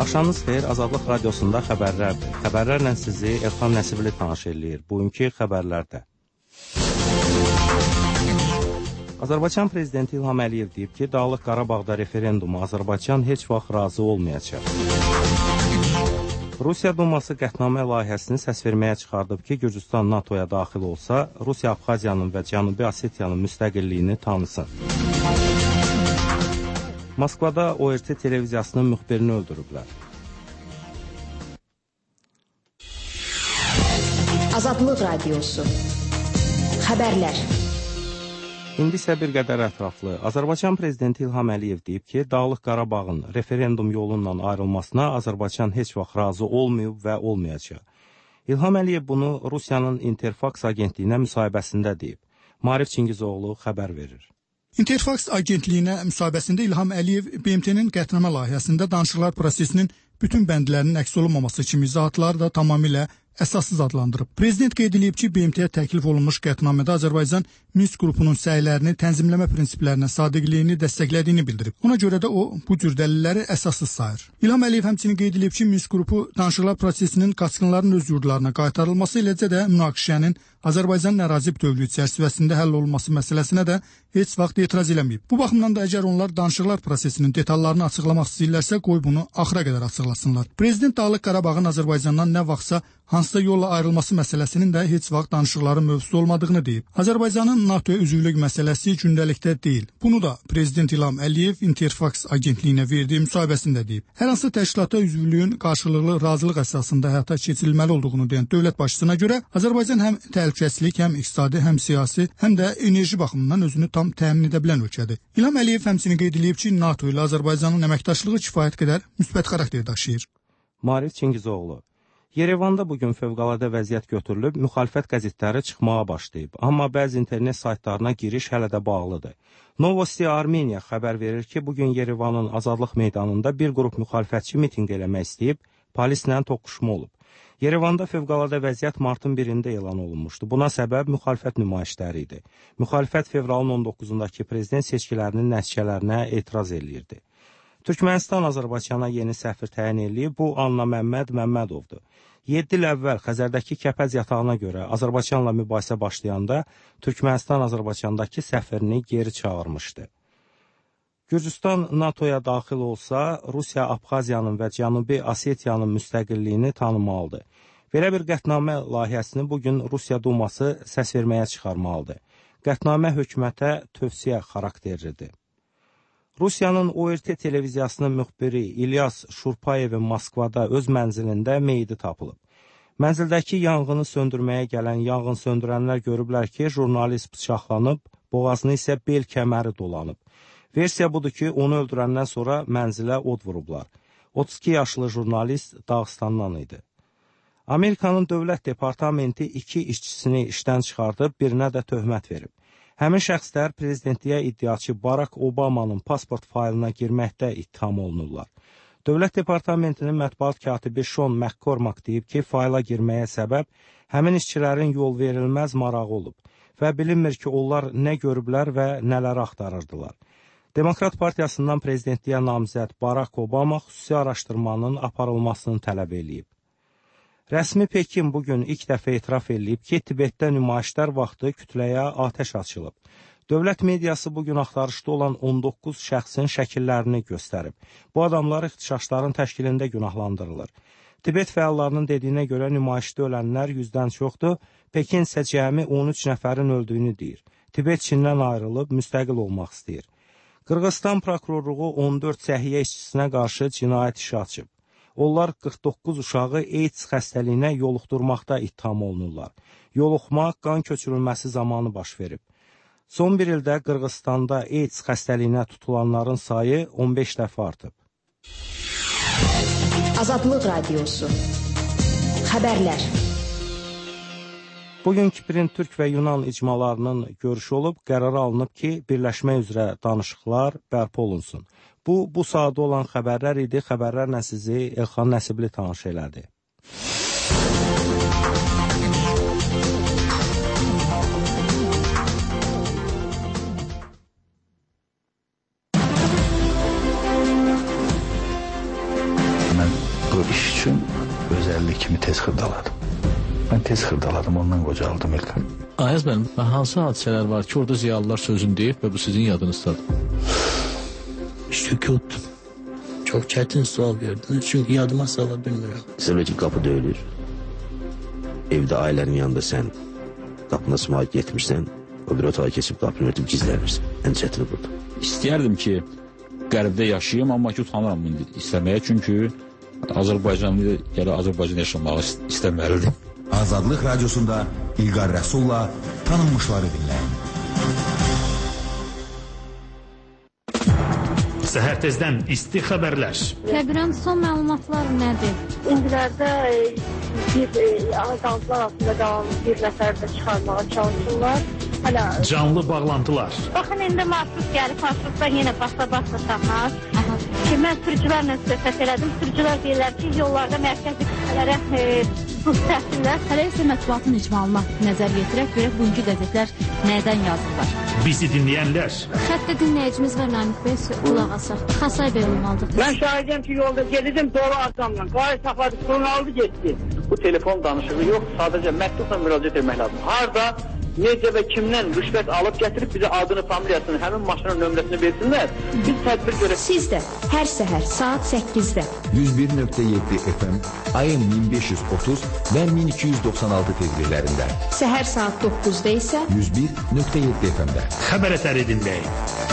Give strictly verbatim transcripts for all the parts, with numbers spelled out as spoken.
Axşamınız xeyir, Azadlıq Radiosunda xəbərlərdir. Xəbərlərlə sizi Elxan Nəsibli tanış eləyir. Bugünkü xəbərlərdə. Azərbaycan Prezidenti İlham Əliyev deyib ki, Dağlıq Qarabağda referendumu Azərbaycan heç vaxt razı olmayacaq. Rusiya Duması qətnamə layihəsini səsverməyə çıxardıb ki, Gürcüstan NATOya daxil olsa, Rusiya Abxaziyanın və Cənubi Osetiyanın müstəqilliyini tanısın. Moskvada O R T televiziyasının müxbirini öldürüblər. Azadlıq Radiosu Xəbərlər. İndi isə bir qədər ətraflı. Azərbaycan Prezidenti İlham Əliyev deyib ki, Dağlıq Qarabağın referendum yolundan ayrılmasına Azərbaycan heç vaxt razı olmayıb və olmayacaq. İlham Əliyev bunu Rusiyanın Interfax agentliyinə müsahibəsində deyib. Maarif Çingizoğlu xəbər verir. Interfax agentliyinə müsahibəsində İlham Əliyev B M T-nin qətnamə layihəsində danışıqlar prosesinin bütün bəndlərinin əks olunmaması kimi izahatları da tamamilə əsassız adlandırıb. Prezident qeyd edib ki, B M T-yə təklif olunmuş qətnamədə Azərbaycan Minsk qrupunun səylərini, tənzimləmə prinsiplərinə sadiqliyini dəstəklədiyini bildirib. Ona görə də o, bu cür dəlilləri əsassız sayır. İlham Əliyev həmçinin qeyd edib ki, Minsk qrupu danışıqlar prosesinin qaçqınların öz yurdlarına qaytarılması, eləcə də münaqişənin Azərbaycanın ərazi bütövlüyü çərçivəsində həll olunması məsələsinə də heç vaxt etiraz eləməyib. Bu baxımdan da əgər onlar danışıqlar prosesinin detallarını açıqlamaq istəyirlərsə, qoy bunu axıra qədər açıqlasınlar. Prezident Dağlıq Qarabağın Azərbaycandan nə vaxtsa hansısa yolla ayrılması məsələsinin də heç vaxt danışıqların mövzusu olmadığını deyib. Azərbaycanın NATOya üzvlük məsələsi gündəlikdə deyil. Bunu da Prezident İlham Əliyev Interfax agentliyinə verdiyi müsahibəsində deyib. Hər hansı təşkilata üzvlüyün qarşılıqlı razılıq əsasında həyata keçirilməli olduğunu deyən dövlət başçısına görə Azərbaycan həm təhlükəsizlik, həm iqtisadi, həm siyasi, həm də enerji baxımından özünü tam təmin edə bilən ölkədir. İlham Əliyev həmçinin qeyd edib ki, NATO ilə Azərbaycanın əməkdaşlığı kifayət qədər müsbət xarakter daşıyır. Maarif Çingizoğlu. Yerevanda bugün fövqəladə vəziyyət götürülüb, müxalifət qəzetləri çıxmağa başlayıb. Amma bəzi internet saytlarına giriş hələ də bağlıdır. Novosti Armeniya xəbər verir ki, bugün Yerevanın Azadlıq meydanında bir qrup müxalifətçi mitinq eləmək istəyib, polislə toqquşma olub. Yerevanda fövqəladə vəziyyət martın birində elan olunmuşdu. Buna səbəb müxalifət nümayişləri idi. Müxalifət fevralın on doqquzundakı prezident seçkilərinin nəticələrinə etiraz eləyirdi. Türkmənistan Azərbaycana yeni səfir təyin eləyib, bu Anna Məmməd Məmmədovdur. yeddi il əvvəl Xəzərdəki Kəpəz yatağına görə Azərbaycanla mübahisə başlayanda Türkmənistan Azərbaycandakı səfirini geri çağırmışdı. Gürcüstan NATOya daxil olsa, Rusiya Abxaziyanın və Cənubi Osetiyanın müstəqilliyini tanımalıdır. Belə bir qətnamə layihəsini bugün Rusiya Duması səsverməyə çıxarmalıdır. Qətnamə hökumətə tövsiyə xarakterlidir. Rusiyanın O R T televiziyasının müxbiri İlyas Şurpayevin Moskvada öz mənzilində meyidi tapılıb. Mənzildəki yanğını söndürməyə gələn yanğın söndürənlər görüblər ki, jurnalist bıçaqlanıb, boğazını isə bel kəməri dolanıb. Versiya budur ki, onu öldürəndən sonra mənzilə od vurublar. otuz iki yaşlı jurnalist Dağıstandan idi. Amerikanın Dövlət Departamenti iki işçisini işdən çıxardıb, birinə də töhmət verib. Həmin şəxslər prezidentliyə iddiaçı Barack Obamanın pasport faylına girməkdə ittiham olunurlar. Dövlət Departamentinin mətbuat katibi Sean McCormack deyib ki, fayla girməyə səbəb həmin işçilərin yol verilməz marağı olub və bilinmir ki, onlar nə görüblər və nələri axtarırdılar. Demokrat Partiyasından prezidentliyə namizəd Barack Obama xüsusi araşdırmanın aparılmasını tələb eləyib. Rəsmi Pekin bugün ilk dəfə etiraf edib ki, Tibetdə nümayişlər vaxtı kütləyə atəş açılıb. Dövlət mediası bugün axtarışda olan on doqquz şəxsin şəkillərini göstərib. Bu adamlar ixtişaşların təşkilində günahlandırılır. Tibet fəallarının dediyinə görə nümayişdə ölənlər yüzdən çoxdur, Pekin isə cəmi on üç nəfərin öldüyünü deyir. Tibet Çindən ayrılıb, müstəqil olmaq istəyir. Qırğızstan prokurorluğu on dörd səhiyyə işçisinə qarşı cinayət işi açıb. Onlar qırx doqquz uşağı AIDS xəstəliyinə yoluxdurmaqda ittiham olunurlar. Yoluxma qan köçürülməsi zamanı baş verib. Son bir ildə Qırğızstanda AIDS xəstəliyinə tutulanların sayı on beş dəfə artıb. Azadlıq Radiosu Xəbərlər. Bugün Kiprin Türk və Yunan icmalarının görüşü olub, qərar alınıb ki, birləşmə üzrə danışıqlar bərpa olunsun. Bu, bu saatda olan xəbərlər idi. Xəbərlərlə sizi Elxan Nəsibli tanış elədi. Bu iş üçün öz əlli kimi tez xırdaladım. Mən tez xırdaladım, ondan qocaldım İlqar. Ayaz mənim, hansı hadisələr var ki, orada ziyalılar sözünü deyib və bu sizin yadınızdadır? Sükut. Çok çetin sual verdiniz çünkü yadıma sala bilmirəm. Sonra ki, qapı döyülür. Evdə ailənin yanında sən qapına sımaq getmirsən, o bir otağa keçib qapını örtüb gizlənirsən. Ən çətini burada. İstəyərdim ki, qərbdə yaşayayım, amma ki, utanıram indi istəməyə, çünki Azərbaycanlı ya da Azərbaycan yaşamağı istəməlidir. Azadlıq Radiosunda İlqar Rəsulla tanınmışları dinləyin. Səhər tezdən isti xəbərlər. Təqrən son məlumatlar nədir? İndilərdə bir azaltılar altında qalan bir nəfər də çıxarmağa çalışırlar. Hala... Canlı bağlantılar. Baxın, indi marşrut gəlib, marşrutda yenə basa-basa tapmaz. Ki, mən sürücülərlə söhbət elədim. Sürücülər deyirlər ki, yollarda mərkəzi kütlələrə buz təhsillər. Hələ isə mətbuatın icmalına nəzər yetirək, görək bugünkü qəzetlər nədən yazırlar? Bizi dinləyənlər. Xəttə dinləyicimiz var, Namik bəy, qulaq asaq. Xasay bəy olmalıdır. Mən şahidəm ki, yolda gedirdim dolu adamla. Qayı saxladı, sonra aldı, getdi. Bu telefon danışığı yox, sadəcə məktubla müraciət etmək lazım. Harada, necə və kimdən rüşvət alıb gətirib bizə adını, familiyasını, həmin maşının nömrəsini versinlər, biz tədbir görək. Siz də hər səhər saat səkkizdə yüz bir nöqtə yeddi F M, A M min beş yüz otuz və min iki yüz doxsan altı tezliklərində. Səhər saat doqquzda isə yüz bir nöqtə yeddi F M-də. Xəbər əsəri dinləyin.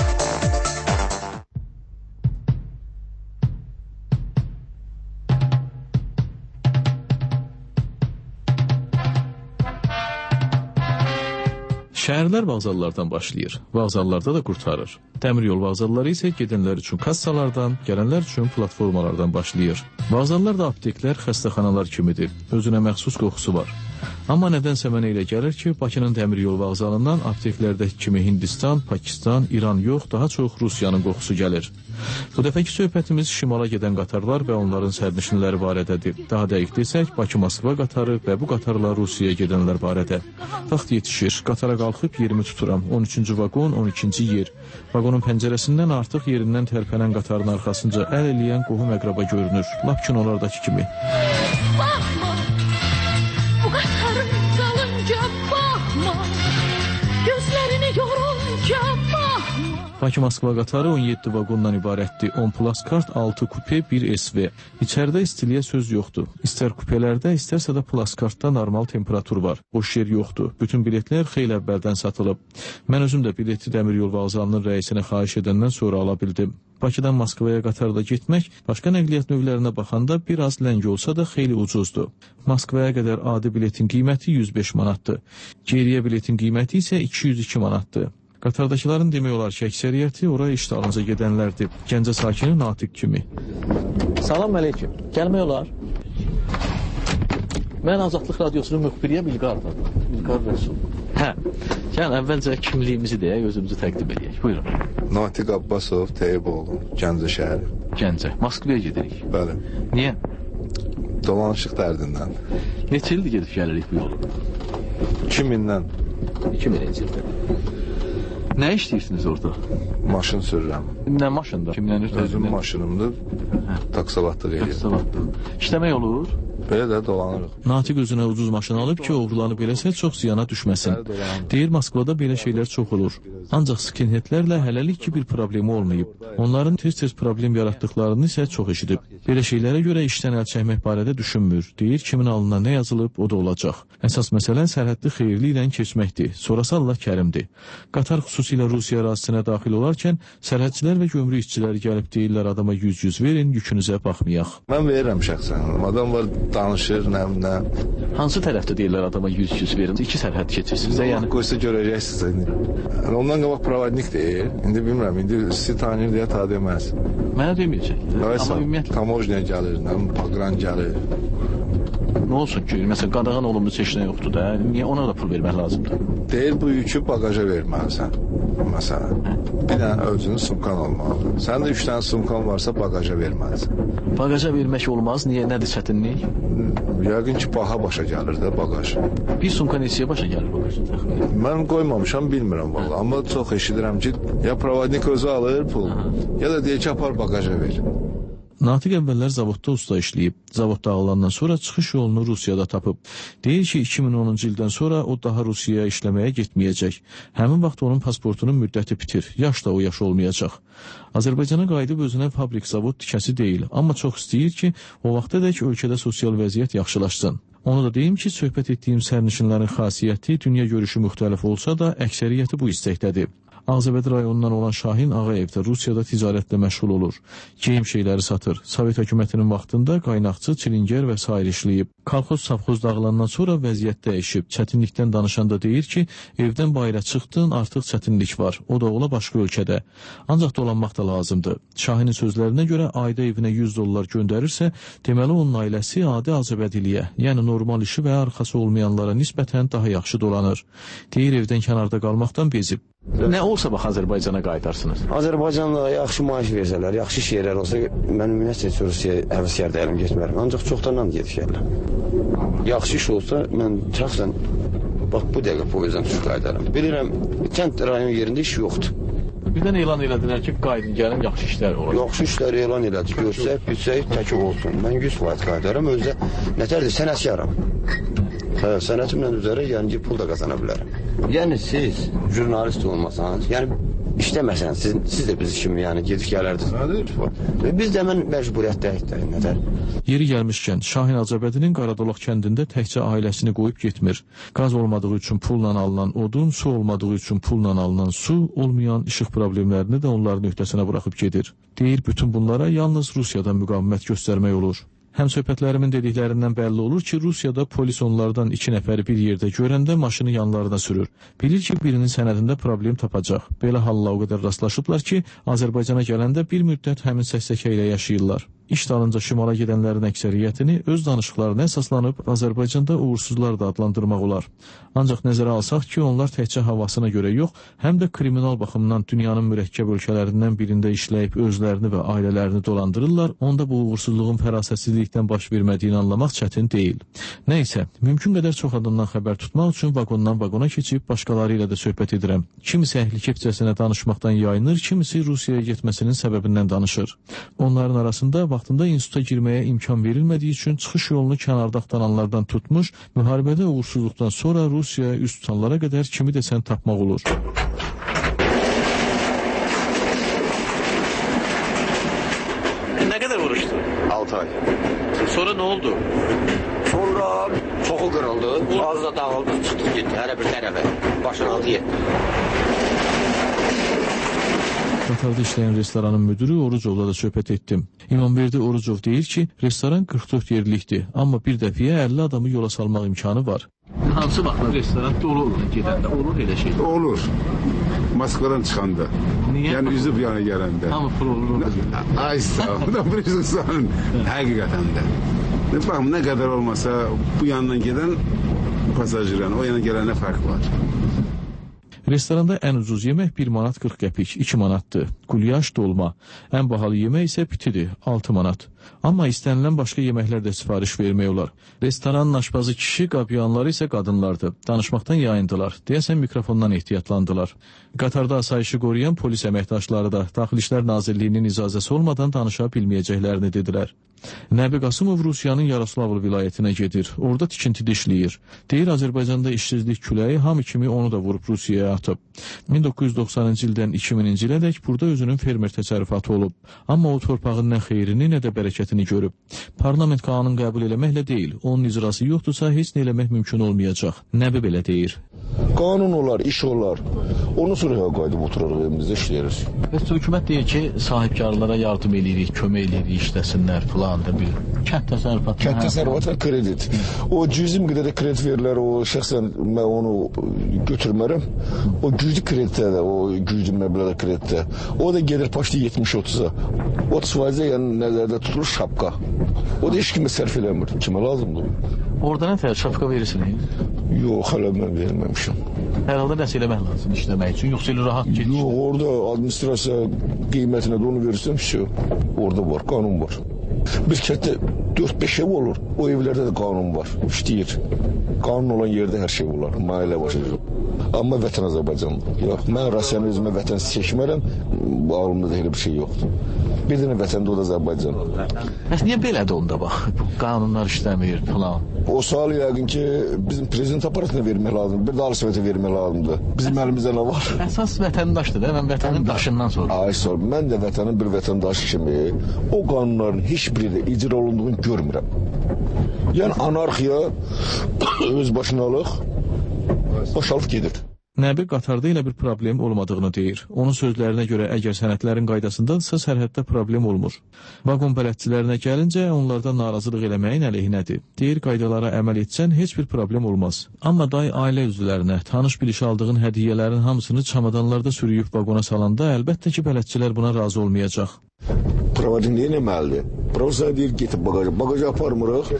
Şəhərlər vağzallardan başlayır, vağzallarda da qurtarır. Dəmir yol vağzalları isə gedənlər üçün kassalardan, gələnlər üçün platformalardan başlayır. Vağzallar da apteklər, xəstəxanalar kimidir. Özünə məxsus qoxusu var. Amma nədənsə mənə elə gəlir ki, Bakının dəmir yol vağzalından apteklərdəki kimi Hindistan, Pakistan, İran yox, daha çox Rusiyanın qoxusu gəlir. Bu dəfəki söhbətimiz şimala gedən qatarlar və onların sərnişinləri barədədir. Daha dəqiq desək, Bakı-Moskva qatarı və bu qatarla Rusiyaya gedənlər barədə. Vaxt yetişir, qatara qalxıb yerimi tuturam. on üçüncü vaqon, on ikinci yer. Vaqonun pəncərəsindən artıq yerindən tərpənən qatarın arxasınca əl eləyən qohum əqraba görünür. Lap kinolardakı kimi. Baxma, bu qatarın dalınca baxma, gözlərini yorunca baxma. Bakı-Moskva qatarı on yeddi vaqondan ibarətdir. on plus kart, altı kupe, bir S V. İçəridə istiliyə söz yoxdur. İstər kupelərdə, istərsə də plus kartda normal temperatur var. Boş yer yoxdur. Bütün biletlər xeyli əvvəldən satılıb. Mən özüm də bileti dəmir yol vağzalının rəisinə xahiş edəndən sonra ala bildim. Bakıdan Moskvaya qatarda getmək, başqa nəqliyyat növlərinə baxanda biraz ləng olsa da xeyli ucuzdur. Moskvaya qədər adi biletin qiyməti yüz beş manatdır. Geriyə biletin qiyməti isə iki yüz iki manatdır. Qatardakıların demək olar ki, əksəriyyəti oraya iş dalınca gedənlərdir. Gəncə sakini Natiq kimi. Salam əleyküm. Gəlmək olar. Mən Azadlıq Radiosunun müxbiriyəm İlqardır. İlqar Rəsul. Hə, yəni əvvəlcə kimliyimizi deyək, özümüzü təqdim edək. Buyurun. Natiq Abbasov, Teyboğlu, Gəncə şəhəri. Gəncə. Moskvaya gedirik. Bəli. Niyə? Dolanışıq dərdindən. Neçə ildir gedib gəlirik bu yolu? iki mindən. iki minci ildir. Nə işləyirsiniz orada? Maşın sürürəm. Nə maşında? Kimdən ötürü? Özüm maşınımdır. Taksivatlıq edir. Taksivatlıq. İşləmək olur? Belə də dolanırıq. Natiq özünə ucuz maşın alıb ki, oğurlanıb eləsə çox ziyana düşməsin. Deyir, Moskvada belə şeylər çox olur. Ancaq skinheadlərlə hələlik ki bir problemi olmayıb. Onların tez-tez problem yaratdıqlarını isə çox eşidib. Belə şeylərə görə işdən əl çəkmək barədə düşünmür. Deyir, kimin alnına nə yazılıb, o da olacaq. Əsas məsələ sərhədli xeyirli ilə keçməkdir. Sonrası Allah kərimdir. Qatar xüsusilə Rusiya ərazisinə daxil olarkən sərhədçilər və gömrük işçiləri gəlib deyirlər adama yüz yüz verin, yükünüzə baxmayaq. Mən verirəm şəxsən. Adam var danışır, nə nə. Hansı tərəfdə deyirlər adama yüz yüz verin? İki sərhəd keçirsiniz. Yəni qoysa görəcəksiniz. Ondan qabaq provodnik deyir. İndi bilmirəm, indi sizi tanıyır deyə ta deməz. Mənə deməyəcək. Amma ümumiyyətlə tamojniya gəlir, nə paqran gəlir. Nə olsun ki, məsələn, qadağan olunmuş heç nə yoxdur da. Niyə ona da pul vermək lazımdır? Deyir, bu yükü bagaja verməlisən. Məsələn, bir dənə özünün sumkan olmalıdır. Sən də üç dənə sumkan varsa bagaja verməlisən. Bagaja vermək olmaz. Niyə? Nədir çətinlik? Yəqin ki, baha başa gəlir də bagaj. Bir sumka neçəyə başa gəlir bagajın təxminən? Mən qoymamışam, bilmirəm valla. Amma çox eşidirəm ki, ya provodnik özü alır pul, ya da deyir ki, apar bagaja ver. Natiq əvvəllər zavodda usta işləyib. Zavod dağılandan sonra çıxış yolunu Rusiyada tapıb. Deyir ki, iki min onuncu ildən sonra o daha Rusiyaya işləməyə getməyəcək. Həmin vaxt onun pasportunun müddəti bitir. Yaş da o yaş olmayacaq. Azərbaycana qayıdıb özünə fabrik zavod tikəsi deyil, amma çox istəyir ki, o vaxtadək ölkədə sosial vəziyyət yaxşılaşsın. Onu da deyim ki, söhbət etdiyim sərnişinlərin xasiyyəti, dünya görüşü müxtəlif olsa da, əksəriyyəti bu istəkdədir. Ağcabədi rayonundan olan Şahin Ağayev də Rusiyada ticarətlə məşğul olur. Geyim şeyləri satır. Sovet hökumətinin vaxtında qaynaqçı, çilingər və s. işləyib. Kolxoz savxoz dağılandan sonra vəziyyət dəyişib. Çətinlikdən danışanda deyir ki, evdən bayıra çıxdın, artıq çətinlik var. O da ola başqa ölkədə. Ancaq dolanmaq da lazımdır. Şahinin sözlərinə görə ayda evinə yüz dollar göndərirsə, deməli onun ailəsi adi Ağcabədiliyə, yəni normal işi və arxası olmayanlara nisbətən daha yaxşı dolanır. Deyir, evdən kənarda qalmaqdan bezib. Nə olsa bax Azərbaycana qayıdarsınız? Azərbaycanda yaxşı maaş versələr, yaxşı iş yerlər olsa, mən ümumiyyətlə heç Rusiyaya həvəskar deyiləm, getmərəm. Ancaq çoxdandan gedib gəlirəm. Yaxşı iş olsa, mən şəxsən bax bu dəqiqə poyuzdan düşüb qayıdaram. Bilirəm, kənd rayon yerində iş yoxdur. Birdən elan elədilər ki, qaydın gəlin, yaxşı işlər olur. Yaxşı işləri elan elədik, görsək, bilsək, tək olsun. Mən yüz faiz qayıdaram, özdə nətərdir, sənətkaram. Hə, sənətimlə üzərə, yəni ki, pul da qazana bilərəm. Yəni siz jurnalist olmasanız, yəni işləməsəniz, siz, siz də biz kimi yəni gedib gələrdiniz. Biz də mən məcburiyyətdəyik də, nətər? Yeri gəlmişkən, Şahin Ağcabədinin Qaradolaq kəndində təkcə ailəsini qoyub getmir. Qaz olmadığı üçün pulla alınan odun, su olmadığı üçün pulla alınan su, olmayan işıq problemlərini də onların öhdəsinə buraxıb gedir. Deyir, bütün bunlara yalnız Rusiyadan müqavimət göstərmək olur. Həm söhbətlərimin dediklərindən bəlli olur ki, Rusiyada polis onlardan iki nəfəri bir yerdə görəndə maşını yanlarına sürür. Bilir ki, birinin sənədində problem tapacaq. Belə halla o qədər rastlaşıblar ki, Azərbaycana gələndə bir müddət həmin səksəkə ilə yaşayırlar. İş dalınca şimala gedənlərin əksəriyyətini öz danışıqlarına əsaslanıb Azərbaycanda uğursuzlar da adlandırmaq olar. Ancaq nəzərə alsaq ki, onlar təkcə havasına görə yox, həm də kriminal baxımdan dünyanın mürəkkəb ölkələrindən birində işləyib özlərini və ailələrini dolandırırlar, onda bu uğursuzluğun fərasətsizlikdən baş vermədiyini anlamaq çətin deyil. Nəysə, mümkün qədər çox adamdan xəbər tutmaq üçün vaqondan vaqona keçib başqaları ilə də söhbət edirəm. Kimisi əhlikepcəsinə danışmaqdan yayınır, kimisi Rusiyaya getməsinin səbəbindən danışır. Onların arasında vaxtında instituta girməyə imkan verilmədiyi üçün çıxış yolunu kənarda axtaranlardan tutmuş, müharibədə uğursuzluqdan sonra Rusiyaya üst tutanlara qədər kimi desən tapmaq olur. Nə qədər vuruşdu? altı ay. Sonra nə oldu? Sonra çoxu qırıldı, az da dağıldı, çıxdı getdi, hələ bir tərəfə, başın altı yetdi. Qatarda işləyən restoranın müdürü Orucovla da söhbət etdim. İmamverdi Orucov deyir ki, restoran qırx dörd yerlikdir, amma bir dəfiyə əlli adamı yola salmaq imkanı var. Hansı vaxtda restoran dolu olur gedəndə? Olur elə şey? Olur. Moskvadan çıxanda. Niyə? Yəni üzü bu yana gələndə. Hamı pul olur. Ay sağ ol. Bu restoranın həqiqətən də. Bax, nə qədər olmasa bu yandan gedən pasajirən, o yana gələnə fərq var. Restoranda ən ucuz yemək bir manat qırx qəpik, iki manatdır. Qulyaş dolma. Ən bahalı yemək isə pitidir, altı manat. Amma istənilən başqa yeməklər də sifariş vermək olar. Restoranın aşpazı kişi, qabyanları isə qadınlardır. Danışmaqdan yayındılar. Deyəsən mikrofondan ehtiyatlandılar. Qatarda asayişi qoruyan polis əməkdaşları da Daxili İşlər Nazirliyinin icazəsi olmadan danışa bilməyəcəklərini dedilər. Nəbi Qasımov Rusiyanın Yaroslavl vilayətinə gedir. Orada tikintidə işləyir. Deyir, Azərbaycanda işsizlik küləyi hamı kimi onu da vurub Rusiyaya atıb. min doqquz yüz doxsanıncı ildən iki mininci ilədək burada özünün fermer təsərrüfatı olub. Amma o torpağın nə xeyrini, nə də bərəkətini görüb. Parlament qanun qəbul eləməklə deyil, onun icrası yoxdursa heç nə eləmək mümkün olmayacaq. Nəbi belə deyir. Qanun olar, iş olar. Onu sonra qayıdıb oturarıq, evimizdə işləyirik. Bəs hökumət deyir ki, sahibkarlara yardım edirik, kömək edirik, işləsinlər filan da bir kənd təsərrüfatı. Kənd təsərrüfatı kredit. O cüzi miqdarda kredit verirlər, o şəxsən mən onu götürmərəm. O güclü kreditdə də, o güclü məbləğdə kreditdə. O da gedir başda yetmiş otuza. otuz faizə yəni nəzərdə tutulur şapka. O da heç kimi sərf eləmir. Kimə lazımdır? Orada nə tər şapka verirsiniz? Yox, hələ mən verməmişim. Hər halda nəsə eləmək lazım işləmək üçün, yoxsa elə rahat geçir? Yox, orada administrasiya qiymətinə də onu verirsən, şey, orada var, qanun var. Bir kətdə dörd beş ev olur, o evlərdə də qanun var, işləyir. Qanun olan yerdə hər şey olar, mailə başlayır. Amma vətən Azərbaycandır. Yox, mən Rusiyanı özümə vətən seçmərəm, ağlımda da elə bir şey yoxdur. Bir dənə vətəndə o da Azərbaycan. Bəs niyə belədir onda bax? Bu qanunlar işləmir falan. O sualı yəqin ki bizim prezident aparatına vermək lazımdır. Bir də Ali Sovetə vermək lazımdır. Bizim əlimizdə nə var? Əsas vətəndaşdır da. Mən vətənin daşından soruşuram. Ay sor. Mən də vətənin bir vətəndaşı kimi o qanunların heç biri də icra olunduğunu görmürəm. Yəni anarxiya, özbaşınalıq boşalıb gedir. Nəbi Qatarda elə bir problem olmadığını deyir. Onun sözlərinə görə əgər sənədlərin qaydasındadırsa sərhəddə problem olmur. Vaqon bələdçilərinə gəlincə onlardan narazılıq eləməyin əleyhinədir. Deyir qaydalara əməl etsən heç bir problem olmaz. Amma day ailə üzvlərinə tanış biliş aldığın hədiyyələrin hamısını çamadanlarda sürüyüb vaqona salanda əlbəttə ki bələdçilər buna razı olmayacaq. Provadin nə etməlidir? Professor deyir getib bagaja. Bagaja aparmırıq.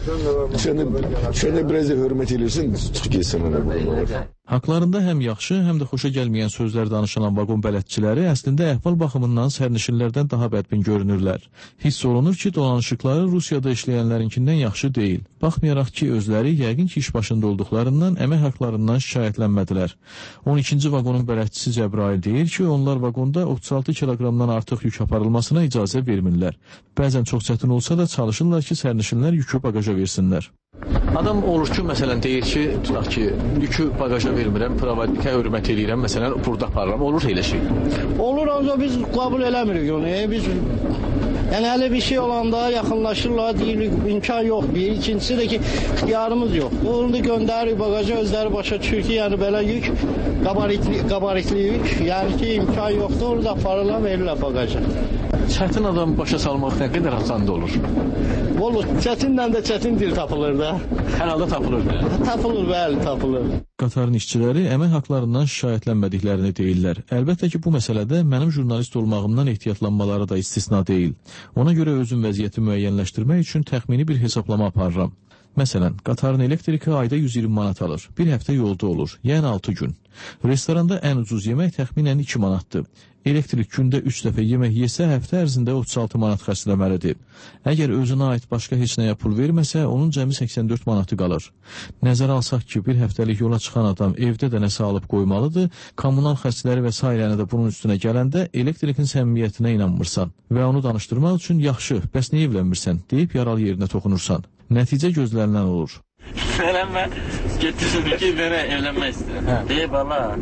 Şöyle biraz hörmət edirsin, çıx getsin ona. Haqlarında həm yaxşı, həm də xoşa gəlməyən sözlər danışılan vaqon bələdçiləri əslində əhval baxımından sərnişinlərdən daha bədbin görünürlər. Hiss olunur ki, dolanışıqları Rusiyada işləyənlərinkindən yaxşı deyil. Baxmayaraq ki, özləri yəqin ki, iş başında olduqlarından əmək haqlarından şikayətlənmədilər. on ikinci vaqonun bələdçisi Cəbrail deyir ki, onlar vaqonda otuz altı kiloqramdan artıq yük aparılmasına icazə vermirlər. Bəzən çox çətin olsa da çalışırlar ki, sərnişinlər yükü bagaja versinlər. Adam olur ki, məsələn, deyir ki, tutaq ki, yükü bagaja vermirəm, provodnikə hörmət edirəm, məsələn, burada aparıram, olur elə şey. Olur, ancaq biz qəbul eləmirik onu. E, biz, yəni, hələ bir şey olanda yaxınlaşırlar, deyirik, imkan yox, bir. İkincisi də ki, ixtiyarımız yox. Onu da göndəririk bagaja, özləri başa düşür ki, yəni, belə yük, qabaritli, qabaritli yük, yəni ki, imkan yoxdur, onu da aparırlar, verirlər bagaja. Çətin adam başa salmaq nə qədər asandı olur? Olur, çətinlə də çətin dil tapılır da. Hər halda tapılır da. Tapılır, bəli, tapılır. Qatarın işçiləri əmək haqlarından şikayətlənmədiklərini deyirlər. Əlbəttə ki, bu məsələdə mənim jurnalist olmağımdan ehtiyatlanmaları da istisna deyil. Ona görə özüm vəziyyəti müəyyənləşdirmək üçün təxmini bir hesablama aparıram. Məsələn, qatarın elektriki ayda yüz iyirmi manat alır. Bir həftə yolda olur, yəni altı gün. Restoranda ən ucuz yemək təxminən iki manatdır. Elektrik gündə üç dəfə yemək yesə, həftə ərzində otuz altı manat xərcləməlidir. Əgər özünə aid başqa heç nəyə pul verməsə, onun cəmi səksən dörd manatı qalır. Nəzərə alsaq ki, bir həftəlik yola çıxan adam evdə də nəsə alıb qoymalıdır, kommunal xərcləri və sairəni də bunun üstünə gələndə elektrikin səmimiyyətinə inanmırsan və onu danışdırmaq üçün yaxşı, bəs niyə evlənmirsən, deyib yaralı yerinə toxunursan. Nəticə gözlənilən olur. Evlənmə, getirsin ki, mənə evlənmək istəyirəm. Deyib, Allah,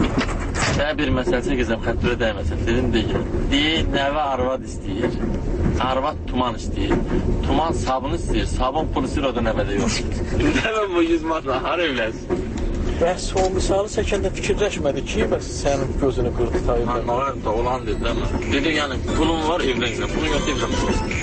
sənə bir məsələ çəkəcəm, xətürə dəyməsən, dedim deyil. Deyil, nəvə arvad istəyir, arvad tuman istəyir, tuman sabun istəyir, sabun pul istəyir, o da nəvədə yoxdur. Nəvə bu yüz manatla, har evlənsin. Bəs o misalı çəkəndə fikirləşmədi ki, bəs sənin gözünü qırdı ta evlənmə. Mən da olan dedi, dəmə. Dedi, yəni, pulun var, evlənsən, pulun yox, evlənmə.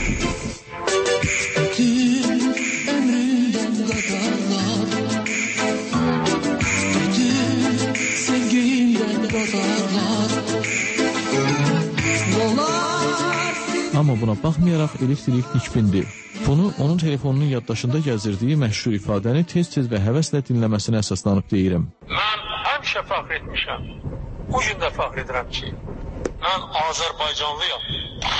Amma buna baxmayaraq elektrik nikbindir. Bunu onun telefonunun yaddaşında gəzdirdiyi məşhur ifadəni tez-tez və həvəslə dinləməsinə əsaslanıb deyirəm. Mən həmişə fəxr etmişəm. Bu gün də fəxr edirəm ki, mən Azərbaycanlıyam.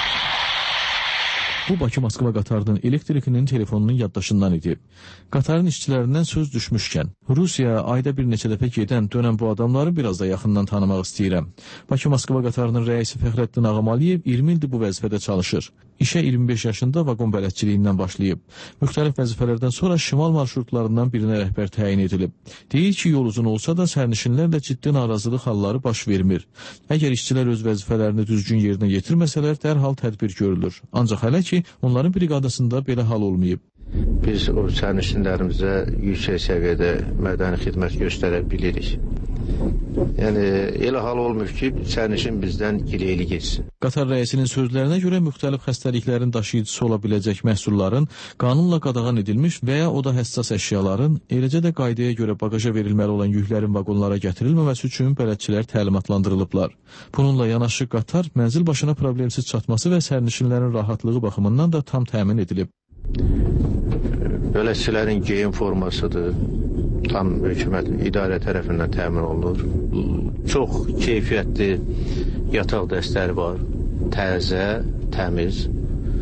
Bu Bakı-Moskva qatarının elektrikinin telefonunun yaddaşından idi. Qatarın işçilərindən söz düşmüşkən, Rusiyaya ayda bir neçə dəfə gedən, dönən bu adamları biraz da yaxından tanımaq istəyirəm. Bakı-Moskva qatarının rəisi Fəxrəddin Ağamaliyev iyirmi ildir bu vəzifədə çalışır. İşə iyirmi beş yaşında vaqon bələdçiliyindən başlayıb. Müxtəlif vəzifələrdən sonra şimal marşrutlarından birinə rəhbər təyin edilib. Deyir ki, yol uzun olsa da sərnişinlərlə ciddi narazılıq halları baş vermir. Əgər işçilər öz vəzifələrini düzgün yerinə yetirməsələr, dərhal tədbir görülür. Ancaq hələ ki, onların briqadasında belə hal olmayıb. Biz o sərnişinlərimizə yüksək səviyyədə mədəni xidmət göstərə bilirik. Yəni, elə hal olmuyor ki, sərnişin bizdən gileyli geçsin. Qatar rəisinin sözlərinə görə müxtəlif xəstəliklərin daşıyıcısı ola biləcək məhsulların qanunla qadağan edilmiş və ya o da həssas əşyaların, eləcə də qaydaya görə bagaja verilməli olan yüklərin vaqonlara gətirilməməsi üçün bələdçilər təlimatlandırılıblar. Bununla yanaşı qatar mənzil başına problemsiz çatması və sərnişinlərin rahatlığı baxımından da tam təmin edilib. Bələdçilərin geyim formasıdır. Tam hökumət idarə tərəfindən təmin olunur. Çox keyfiyyətli yataq dəstələri var. Təzə, təmiz.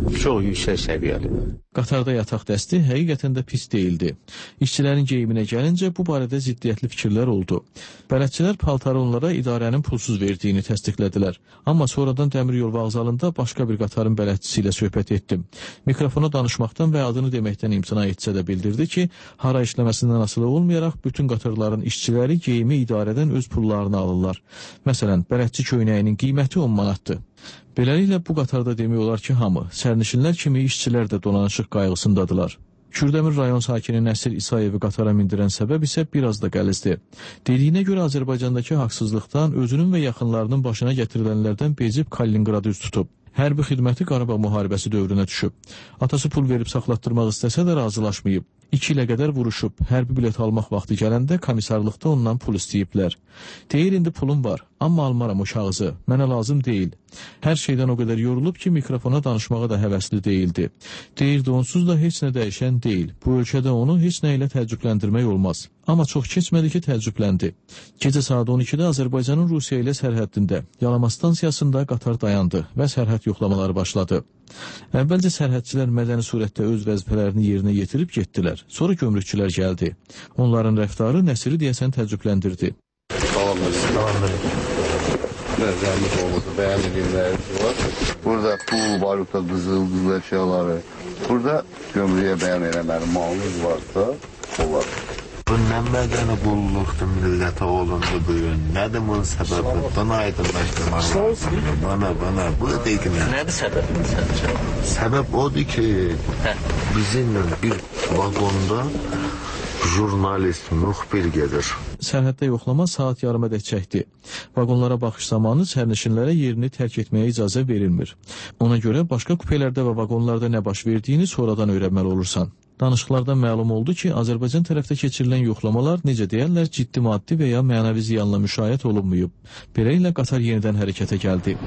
Çox yüksək səviyyəli. Qatarda yataq dəsti həqiqətən də pis deyildi. İşçilərin geyiminə gəlincə bu barədə ziddiyyətli fikirlər oldu. Bələdçilər paltarı onlara idarənin pulsuz verdiyini təsdiqlədilər. Amma sonradan dəmiryol vağzalında başqa bir qatarın bələdçisi ilə söhbət etdim. Mikrofona danışmaqdan və adını deməkdən imtina etsə də bildirdi ki, hara işləməsindən asılı olmayaraq bütün qatarların işçiləri geyimi idarədən öz pullarını alırlar. Məsələn, bələdçi köynəyinin qiyməti on manatdır. Beləliklə bu qatarda demək olar ki, hamı, sərnişinlər kimi işçilər də dolanışıq qayğısındadılar. Kürdəmir rayon sakini Nəsir İsayevi qatara mindirən səbəb isə biraz da qəlizdir. Dediyinə görə Azərbaycandakı haqsızlıqdan özünün və yaxınlarının başına gətirilənlərdən bezib Kaliningradı üz tutub. Hərbi xidməti Qarabağ müharibəsi dövrünə düşüb. Atası pul verib saxlatdırmaq istəsə də razılaşmayıb. İki ilə qədər vuruşub, hərbi bilet almaq vaxtı gələndə komissarlıqda ondan pul istəyiblər. Deyir, indi pulum var, amma almaram o kağızı, mənə lazım deyil. Hər şeydən o qədər yorulub ki, mikrofona danışmağa da həvəsli deyildi. Deyirdi, onsuz da heç nə dəyişən deyil. Bu ölkədə onu heç nə ilə təəccübləndirmək olmaz. Amma çox keçmədi ki, təəccübləndi. Gecə saat on ikidə Azərbaycanın Rusiya ilə sərhəddində, Yalama stansiyasında qatar dayandı və sərhəd yoxlamaları başladı. Əvvəlcə sərhədçilər mədəni surətdə öz vəzifələrini yerinə yetirib getdilər. Sonra gömrükçülər gəldi. Onların rəftarı Nəsiri deyəsən təəccübləndirdi. Salam əleykum. Zəhmət olmasa bəyan edilmələri var. Burada pul, valuta, qızıl, qızıl əşyaları. Burada gömrüyə bəyan eləməli malınız varsa, olar. Bu nə mədəni qulluqdur millətə olundu bugün? Nədir bunun səbəbi? Bana aydınlaşdırmaq lazımdır. Bana, bana. Bu da deyil ki, nə? Nədir səbəbi səncə? Səbəb odur ki, bizimlə bir vagonda jurnalist, müxbir gedir. Sərhəddə yoxlama saat yarımədək çəkdi. Vaqonlara baxış zamanı sərnişinlərə yerini tərk etməyə icazə verilmir. Ona görə başqa kupelərdə və vaqonlarda nə baş verdiyini sonradan öyrənməli olursan. Danışıqlardan məlum oldu ki, Azərbaycan tərəfdə keçirilən yoxlamalar, necə deyərlər, ciddi maddi və ya mənəvi ziyanla müşayiət olunmayıb. Beləliklə qatar yenidən hərəkətə gəldi.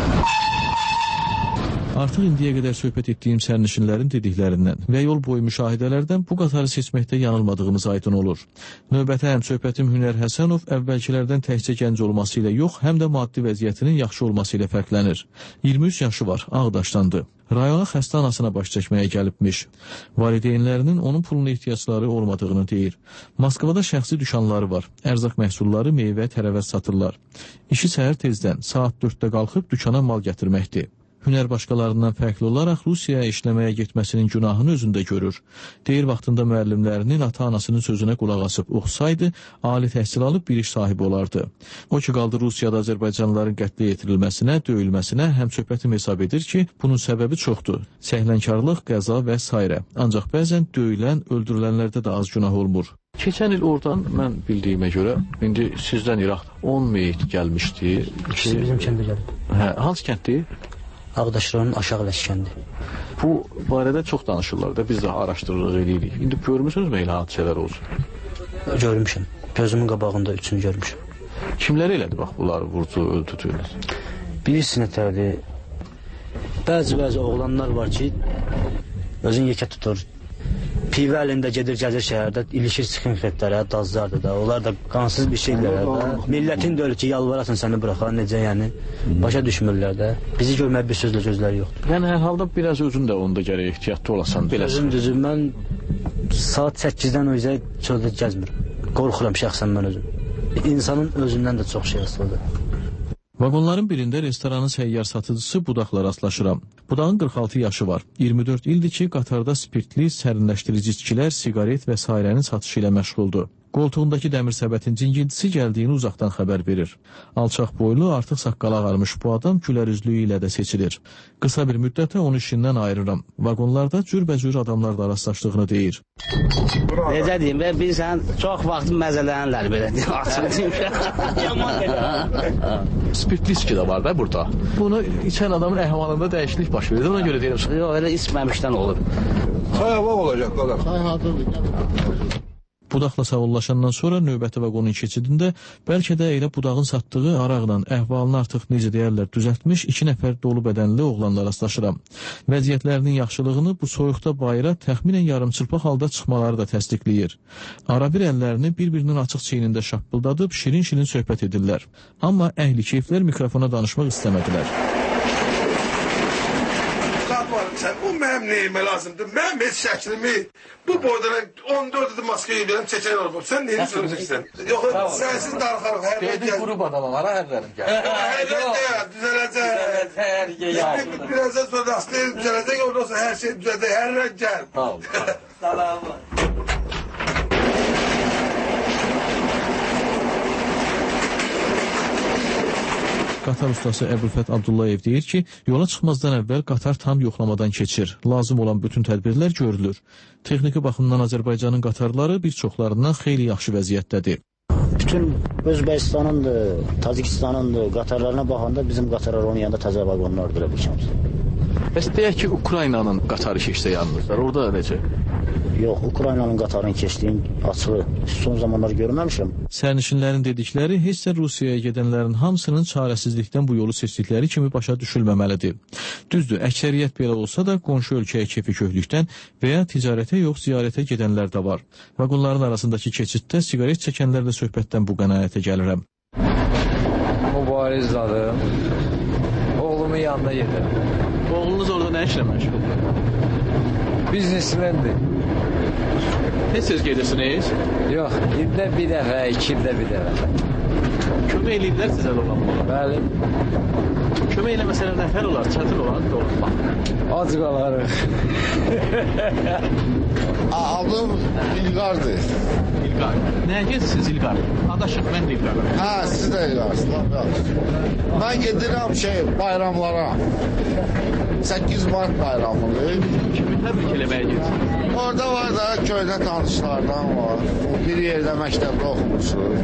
Artıq indiyə qədər söhbət etdiyim sərnişinlərin dediklərindən və yol boyu müşahidələrdən bu qatarı seçməkdə yanılmadığımız aydın olur. Növbəti həmsöhbətim Hünər Həsənov əvvəlkilərdən təkcə gənc olması ilə yox, həm də maddi vəziyyətinin yaxşı olması ilə fərqlənir. iyirmi üç yaşı var, Ağdaşdandır. Rayona xəstə anasına baş çəkməyə gəlibmiş. Valideynlərinin onun puluna ehtiyacları olmadığını deyir. Moskvada şəxsi dükanları var. Ərzaq məhsulları, meyvə, tərəvəz satırlar. İşi səhər tezdən, saat dörddə qalxıb dükana mal gətirməkdir. Hünər başqalarından fərqli olaraq Rusiyaya işləməyə getməsinin günahını özündə görür. Deyir, vaxtında müəllimlərinin ata-anasının sözünə qulaq asıb oxusaydı, ali təhsil alıb bir iş sahibi olardı. O ki, qaldı Rusiyada Azərbaycanlıların qətlə yetirilməsinə, döyülməsinə həmsöhbətim hesab edir ki, bunun səbəbi çoxdur. Səhlənkarlıq, qəza və s. Ancaq bəzən döyülən, öldürülənlərdə də az günah olmur. Keçən il oradan mən bildiyimə görə, indi sizdən İraq on meyit gəlmişdi. İkisi bizim kəndə gəldi. Hə, hansı kənddir? Ağdaş rayonunun Aşağı Ləşkəndi. Bu barədə çox danışırlar da, biz də araşdırırıq, eləyirik. İndi görmüsünüz mü elə hadisələr olsun? Görmüşəm. Gözümün qabağında üçünü görmüşəm. Kimləri elədi bax bunları vurdu, öldürdülər? Birisi nətərdir? Bəzi-bəzi oğlanlar var ki, özün yekə tutur. Pivə əlində gedir, gəzir şəhərdə, ilişir sıxın xətlərə, dazlardır da. Onlar da qansız bir şeylər də. Millətin də ölü ki, yalvarasın səni bıraxar, necə yəni. Başa düşmürlər də. Bizi görmək bir sözlə gözləri yoxdur. Yəni, hər halda biraz özün də onda gərək ehtiyatlı olasan, beləsin. Özüm düzüm, mən saat səkkizdən o üzə çöldə gəzmirəm. Qorxuram şəxsən mən özüm. İnsanın özündən də çox şey asılıdır. Vaqonların birində restoranın səyyar satıcısı Budaqla rastlaşıram. Budağın qırx altı yaşı var. iyirmi dörd ildir ki, qatarda spirtli, sərinləşdirici içkilər, siqaret və sairənin satışı ilə məşğuldur. Qoltuğundakı dəmir səbətin cingiltisi gəldiyini uzaqdan xəbər verir. Alçaq boylu, artıq saqqala ağarmış bu adam gülər üzlüyü ilə də seçilir. Qısa bir müddətə onu işindən ayırıram. Vaqonlarda cürbəcür adamlarla rastlaşdığını deyir. Necə deyim, bilsən, çox vaxt məzələnirlər belə deyim, açıq Spirtli içki də var da burada. Bunu içən adamın əhvalında dəyişiklik baş verir, ona görə deyirəm. Yox, elə içməmişdən olur. Çay hava olacaq, qadar. Çay hazırdır. Budaqla sağollaşandan sonra növbəti vaqonun keçidində bəlkə də elə budağın satdığı araqla əhvalını artıq necə deyərlər düzəltmiş iki nəfər dolu bədənli oğlanla rastlaşıram. Vəziyyətlərinin yaxşılığını bu soyuqda bayıra təxminən yarımçılpaq halda çıxmaları da təsdiqləyir. Ara bir əllərini bir-birinin açıq çiynində şappıldadıb şirin-şirin söhbət edirlər. Amma əhli keyflər mikrofona danışmaq istəmədilər. Sən o mənim neyimə lazımdır? Mənim heç şəklimi bu boyda on dörd idi maskayı biləm çəkər olub. Sən neyini söyləyəcəksən? Yox, sənsiz darxarıq. Hər yer gəl. Qrup adamlara hərlərim gəl. Hər yer gəl, düzələcək. Hər yer gəl. Birazdan sonra rastlayıb düzələcək, ondan sonra hər şey düzələcək. Hər yer gəl. Sağ ol. Salam. Qatar ustası Əbülfət Abdullayev deyir ki, yola çıxmazdan əvvəl qatar tam yoxlamadan keçir. Lazım olan bütün tədbirlər görülür. Texniki baxımdan Azərbaycanın qatarları bir çoxlarından xeyli yaxşı vəziyyətdədir. Bütün Özbəkistanın da, Tacikistanın da qatarlarına baxanda bizim qatarlar onun yanında təzə vaqonlardır bilkəmiz. Bəs deyək ki, Ukraynanın qatarı keçsə yanınızlar, orada necə? Yox, Ukraynanın qatarının keçdiyini açığı son zamanlar görməmişəm. Sərnişinlərin dedikləri heç də Rusiyaya gedənlərin hamısının çarəsizlikdən bu yolu seçdikləri kimi başa düşülməməlidir. Düzdür, əksəriyyət belə olsa da qonşu ölkəyə keyfi köklükdən və ya ticarətə yox ziyarətə gedənlər də var. Vaqonların arasındakı keçiddə siqaret çəkənlərlə söhbətdən bu qənaətə gəlirəm. Mübariz adım. Oğlumun yanına gedirəm. Oğlunuz orada nə işlə məşğuldur? Biznesmendir. Ne siz gelirsiniz? Yox, ildə bir dəfə, iki ildə bir dəfə. Kömək eləyirlər sizə dolanmağa? Bəli. Kömək elə məsələn nəfər olar, çətin olar dolanmaq. Ac qalarıq. Adım İlqardır. İlqar. Nəyə gedirsiniz İlqar? Adaşım, mən də İlqarım. Hə, siz də İlqarsınız. Mən gedirəm şey, bayramlara. səkkiz mart bayramıdır. Kimi təbrik eləməyə gedirsiniz? Orada var da köydə tanışlardan var. Bir yerdə məktəbdə oxumuşdur.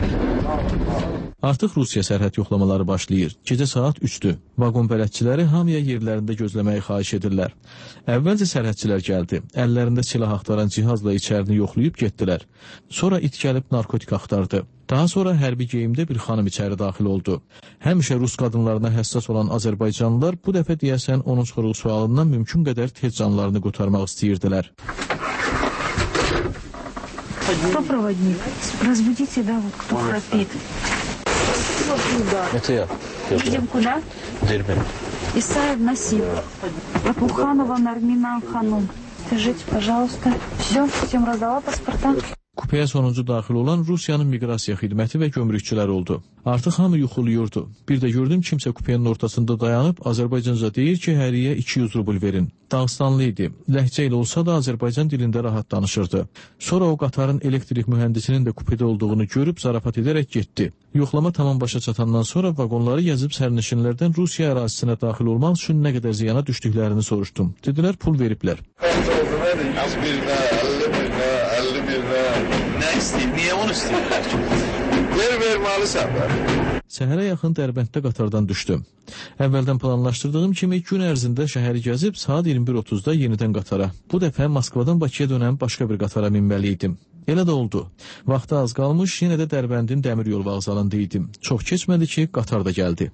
Artıq Rusiya sərhəd yoxlamaları başlayır. Gecə saat üçdür. Vaqon bələdçiləri hamıya yerlərində gözləməyi xahiş edirlər. Əvvəlcə sərhədçilər gəldi. Əllərində silah axtaran cihazla içərini yoxlayıb getdilər. Sonra it gəlib narkotik axtardı. Daha sonra hərbi geyimdə bir xanım içəri daxil oldu. Həmişə Rus qadınlarına həssas olan Azərbaycanlılar bu dəfə deyəsən onun soruğu sualından mümkün qədər tez canlarını qurtarmaq istəyirdilər. Кто проводник? Разбудите, да, вот кто храпит. Это я. Едем куда? Дербент. Исаев Насип. Лапуханова Нармина Ханум. Скажите, пожалуйста. Все, всем раздала паспорта. Kupaya sonuncu daxil olan Rusiyanın miqrasiya xidməti və gömrükçülər oldu. Artıq hamı yuxuluyurdu. Bir də gördüm kimsə kupeyanın ortasında dayanıb Azərbaycanca deyir ki, həriyə iki yüz rubl verin. Dağıstanlı idi. Ləhcə ilə olsa da Azərbaycan dilində rahat danışırdı. Sonra o qatarın elektrik mühəndisinin də kupeda olduğunu görüb zarafat edərək getdi. Yoxlama tamam başa çatandan sonra vaqonları yazıb sərnişinlərdən Rusiya ərazisinə daxil olmaq üçün nə qədər ziyana düşdüklərini soruşdum. Dedilər, pul veriblər. yüz birinə, əlli birinə, əlli birinə. Nə istəyir? Niyə onu istəyirlər ki? Ver verməlisən də. Səhərə yaxın Dərbənddə qatardan düşdüm. Əvvəldən planlaşdırdığım kimi gün ərzində şəhəri gəzib saat iyirmi bir otuzda yenidən qatara. Bu dəfə Moskvadan Bakıya dönən başqa bir qatara minməli idim. Elə də oldu. Vaxtı az qalmış, yenə də Dərbəndin dəmir yol vağzalında idim. Çox keçmədi ki, qatar da gəldi.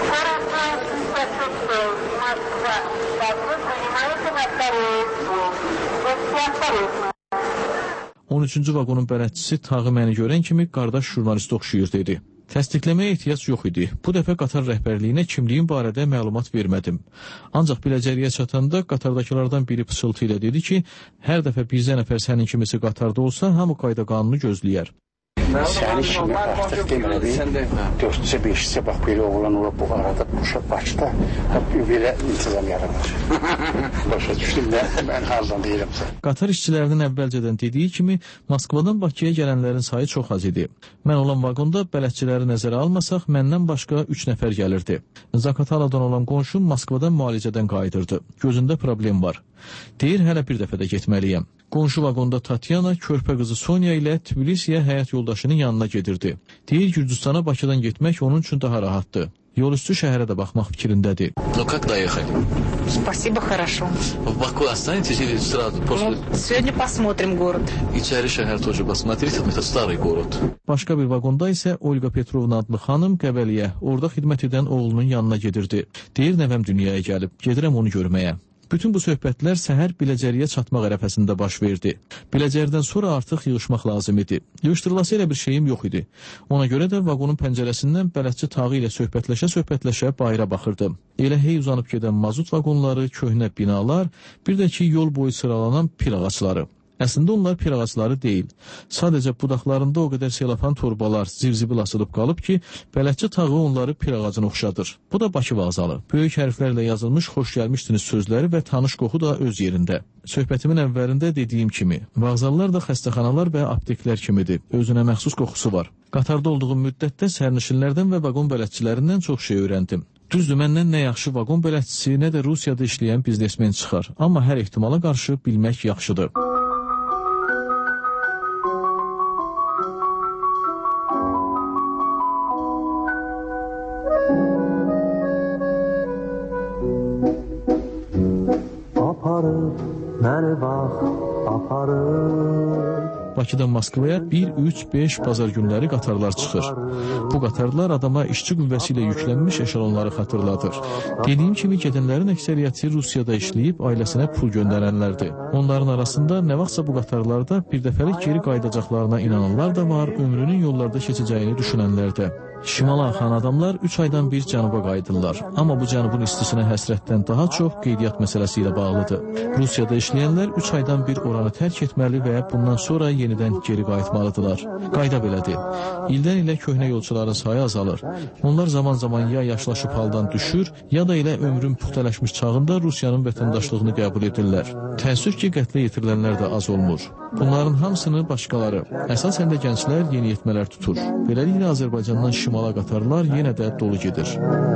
on üçüncü vaqonun bələdçisi tağı məni görən kimi qardaş jurnalist oxşuyur dedi. Təsdiqləməyə ehtiyac yox idi. Bu dəfə qatar rəhbərliyinə kimliyim barədə məlumat vermədim. Ancaq Biləcəriyə çatanda qatardakılardan biri pıçıltı ilə dedi ki, hər dəfə bizə nəfər sənin kimisi qatarda olsa, hamı qayda qanunu gözləyər. Səni kimi artıq deməli, dördcə, beşcə, bax belə oğlan ola bu arada Bakıda belə intizam yaranır. Başa düşdüm də, mən hardan deyirəm sən. Qatar işçilərinin əvvəlcədən dediyi kimi, Moskvadan Bakıya gələnlərin sayı çox az idi. Mən olan vaqonda bələdçiləri nəzərə almasaq, məndən başqa üç nəfər gəlirdi. Zakataladan olan qonşum Moskvadan müalicədən qayıdırdı. Gözündə problem var. Deyir, hələ bir dəfə də getməliyəm. Qonşu vaqonda Tatyana, körpə qızı Sonya ilə Tbilisiyə həyat yoldaşının yanına gedirdi. Deyir, Gürcüstana Bakıdan getmək onun üçün daha rahatdır. Yol üstü şəhərə də baxmaq fikrindədir. Ну как доехали? Спасибо, хорошо. В Баку останетесь или сразу после? Ну, сегодня посмотрим город. İçəri şəhər тоже посмотрите, это старый город. Başqa bir vaqonda isə Olga Petrovna adlı xanım Qəbəliyə, orada xidmət edən oğlunun yanına gedirdi. Deyir, nəvəm dünyaya gəlib, gedirəm onu görməyə. Bütün bu söhbətlər səhər Biləcəriyə çatmaq ərəfəsində baş verdi. Biləcərdən sonra artıq yığışmaq lazım idi. Yığışdırılası elə bir şeyim yox idi. Ona görə də vaqonun pəncərəsindən bələdçi Tağı ilə söhbətləşə-söhbətləşə bayıra baxırdım. Elə hey uzanıb gedən mazut vaqonları, köhnə binalar, bir də ki yol boyu sıralanan pir ağacları. Əslində onlar pir ağacları deyil. Sadəcə budaqlarında o qədər selofan torbalar, zivzibil asılıb qalıb ki, bələdçi Tağı onları pir ağacına oxşadır. Bu da Bakı vağzalı. Böyük hərflərlə yazılmış xoş gəlmişdiniz sözləri və tanış qoxu da öz yerində. Söhbətimin əvvəlində dediyim kimi, vağzalılar da xəstəxanalar və apteklər kimidir. Özünə məxsus qoxusu var. Qatarda olduğum müddətdə sərnişinlərdən və vaqon bələdçilərindən çox şey öyrəndim. Düzdür, məndən nə yaxşı vaqon bələdçisi, nə də Rusiyada işləyən biznesmen çıxar. Amma hər ehtimala qarşı bilmək yaxşıdır. Bakıdan Moskvaya bir, üç, beş bazar günləri qatarlar çıxır. Bu qatarlar adama işçi qüvvəsi ilə yüklənmiş eşelonları xatırladır. Dediyim kimi gedənlərin əksəriyyəti Rusiyada işləyib ailəsinə pul göndərənlərdir. Onların arasında nə vaxtsa bu qatarlarda bir dəfəlik geri qayıdacaqlarına inananlar da var, ömrünün yollarda keçəcəyini düşünənlər də. Şimala axan adamlar üç aydan bir cənuba qayıdırlar. Amma bu cənubun istisinə həsrətdən daha çox qeydiyyat məsələsi ilə bağlıdır. Rusiyada işləyənlər üç aydan bir oranı tərk etməli və bundan sonra yenidən geri qayıtmalıdırlar. Qayda belədir. İldən ilə köhnə yolçuların sayı azalır. Onlar zaman-zaman ya yaşlaşıb haldan düşür, ya da elə ömrün puxtələşmiş çağında Rusiyanın vətəndaşlığını qəbul edirlər. Təəssüf ki, qətlə yetirilənlər də az olmur. Bunların hamısını başqaları, əsasən də gənclər yeniyetmələr tutur. Beləliklə Azərbaycandan şimala qatarlar yenə də dolu gedir.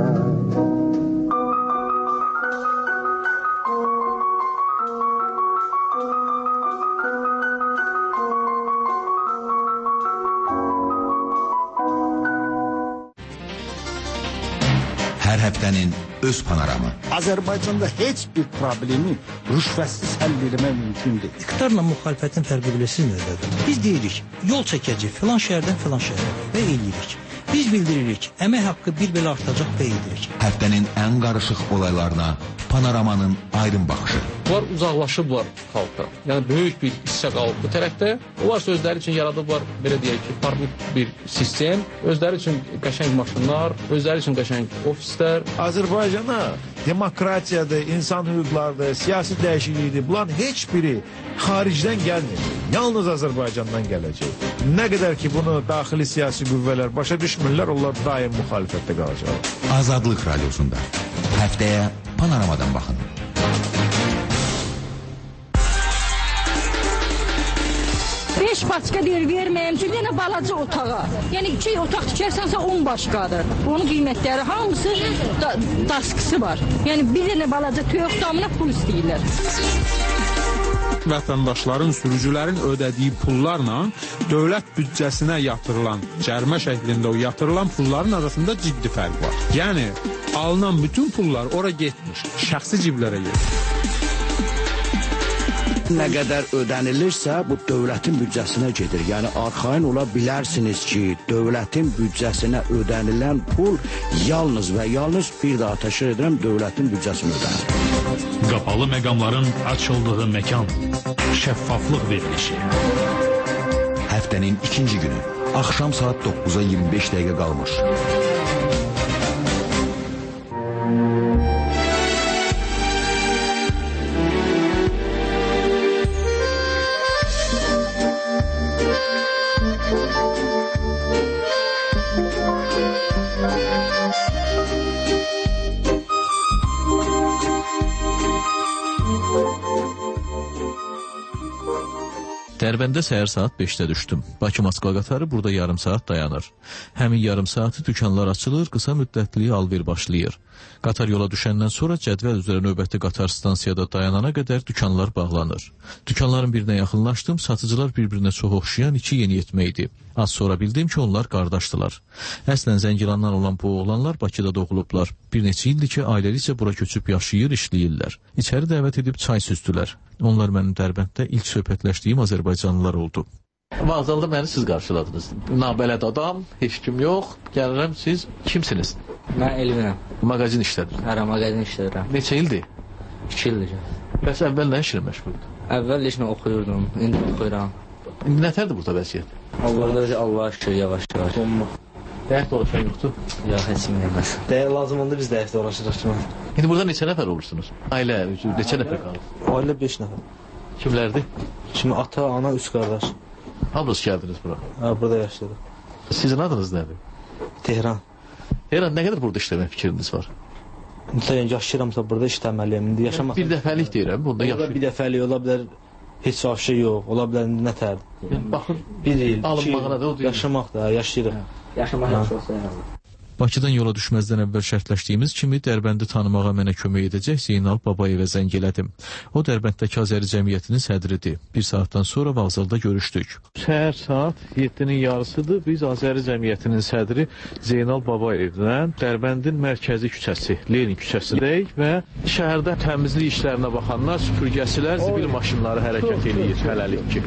Hər həftənin öz panoramı. Azərbaycanda heç bir problemi rüşvətsiz həll etmək mümkün deyil. İqtidarla müxalifətin fərqi bilirsiniz nədir? Biz deyirik, yol çəkəcək filan şəhərdən filan şəhərə və eləyirik. Biz bildiririk, əmək haqqı bir belə artacaq və edirik. Həftənin ən qarışıq olaylarına panoramanın aydın baxışı. Bunlar uzaqlaşıblar xalqdan. Yəni böyük bir hissə qalıb bu tərəfdə. Onlar özləri üçün yaradıblar, belə deyək ki, parlaq bir sistem, özləri üçün qəşəng maşınlar, özləri üçün qəşəng ofislər. Azərbaycana demokratiyadır, insan hüquqlarıdır, siyasi dəyişiklikdir. Bunların heç biri xaricdən gəlmir. Yalnız Azərbaycandan gələcək. Nə qədər ki bunu daxili siyasi qüvvələr başa düşmürlər, onlar daim müxalifətdə qalacaq. Azadlıq Radiosunda həftəyə panoramadan baxın. Beş başqa deyir, verməyəm ki, yenə balaca otağa. Yəni iki otaq tikərsənsə on başqadır. Onun qiymətləri hamısı da, daskısı var. Yəni bir dənə balaca töyök damına pul istəyirlər. Vətəndaşların, sürücülərin ödədiyi pullarla dövlət büdcəsinə yatırılan, cərimə şəklində o yatırılan pulların arasında ciddi fərq var. Yəni alınan bütün pullar ora getmiş, şəxsi ciblərə gedir. Nə qədər ödənilirsə, bu dövlətin büdcəsinə gedir. Yəni, arxain ola bilərsiniz ki, dövlətin büdcəsinə ödənilən pul yalnız və yalnız bir daha təşkil edirəm, dövlətin büdcəsinə ödənir. Qapalı məqamların açıldığı məkan, şəffaflıq verilişi. Həftənin ikinci günü, axşam saat doqquza iyirmi beş dəqiqə qalmış. Dərbəndə səhər saat beşdə düşdüm. Bakı-Moskva qatarı burada yarım saat dayanır. Həmin yarım saatı dükanlar açılır, qısa müddətli alver başlayır. Qatar yola düşəndən sonra cədvəl üzrə növbəti qatar stansiyada dayanana qədər dükanlar bağlanır. Dükanların birinə yaxınlaşdım, satıcılar bir-birinə çox oxşayan iki yeniyetmə idi. Az sonra bildim ki, onlar qardaşdılar. Əslən Zəngilandan olan bu oğlanlar Bakıda doğulublar. Bir neçə ildir ki, ailəlikcə bura köçüb yaşayır, işləyirlər. İçəri dəvət edib çay süzdülər. Onlar mənim Dərbənddə ilk söhbətləşdiyim Azərbaycanlılar oldu. Vağzalda məni siz qarşıladınız. Nabələd adam, heç kim yox. Gəlirəm, siz kimsiniz? Mən Elvinəm. Mağazin işlədir. Hərə, mağazin işlədirəm. Neçə ildir? iki ildir. Bəs əvvəl nə işlə məşğuldur? Əvvəl işlə oxuyurdum, indi oxuyuram. İndi nətərdir burada vəziyyət? Allah'a Allah şükür yavaş yavaş. Dəyək dolaşan yoxdur? Yox, heç kim olmaz. Dəyə lazım oldu, biz dəyək dolaşırıq ki. İndi burada neçə nəfər olursunuz? Ailə, neçə nəfər qalır? Ailə beş nəfər. Kimlərdir? Kimi ata, ana, üç qardaş. Hamınız gəldiniz bura? Ha, burada yaşayırıq. Sizin adınız nədir? Tehran. Tehran, nə qədər burada işləmək fikriniz var? İndi yaşayıramsa burada işləməliyəm. İndi yaşamaq. Bir dəfəlik deyirəm, bunda yaşayır. Bir dəfəlik ola bilər, heç şey yox, ola bilər nə tərdir. Baxın, bir il, alınmağına da o deyil. Yaşamaq da, yaşayırıq. Yaşamaq yaxşı olsa yəni. Bakıdan yola düşməzdən əvvəl şərtləşdiyimiz kimi Dərbəndi tanımağa mənə kömək edəcək Zeynal Babayevə zəng elədim. O Dərbəndəki Azəri cəmiyyətinin sədridir. Bir saatdan sonra vağzalda görüşdük. Səhər saat yeddinin yarısıdır. Biz Azəri cəmiyyətinin sədri Zeynal Babayevlə Dərbəndin mərkəzi küçəsi, Lenin küçəsidəyik və şəhərdə təmizlik işlərinə baxanlar, süpürgəçilər, zibil maşınları hərəkət edir hələlik ki.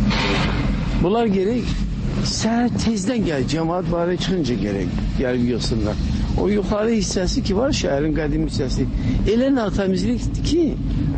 Bunlar gerek səhər tezdən gəlir, cəmaat barəyə çıxınca gerək gəlib yığsınlar. O yuxarı hissəsi ki var, şəhərin qədim hissəsi, elə natamizlikdir ki,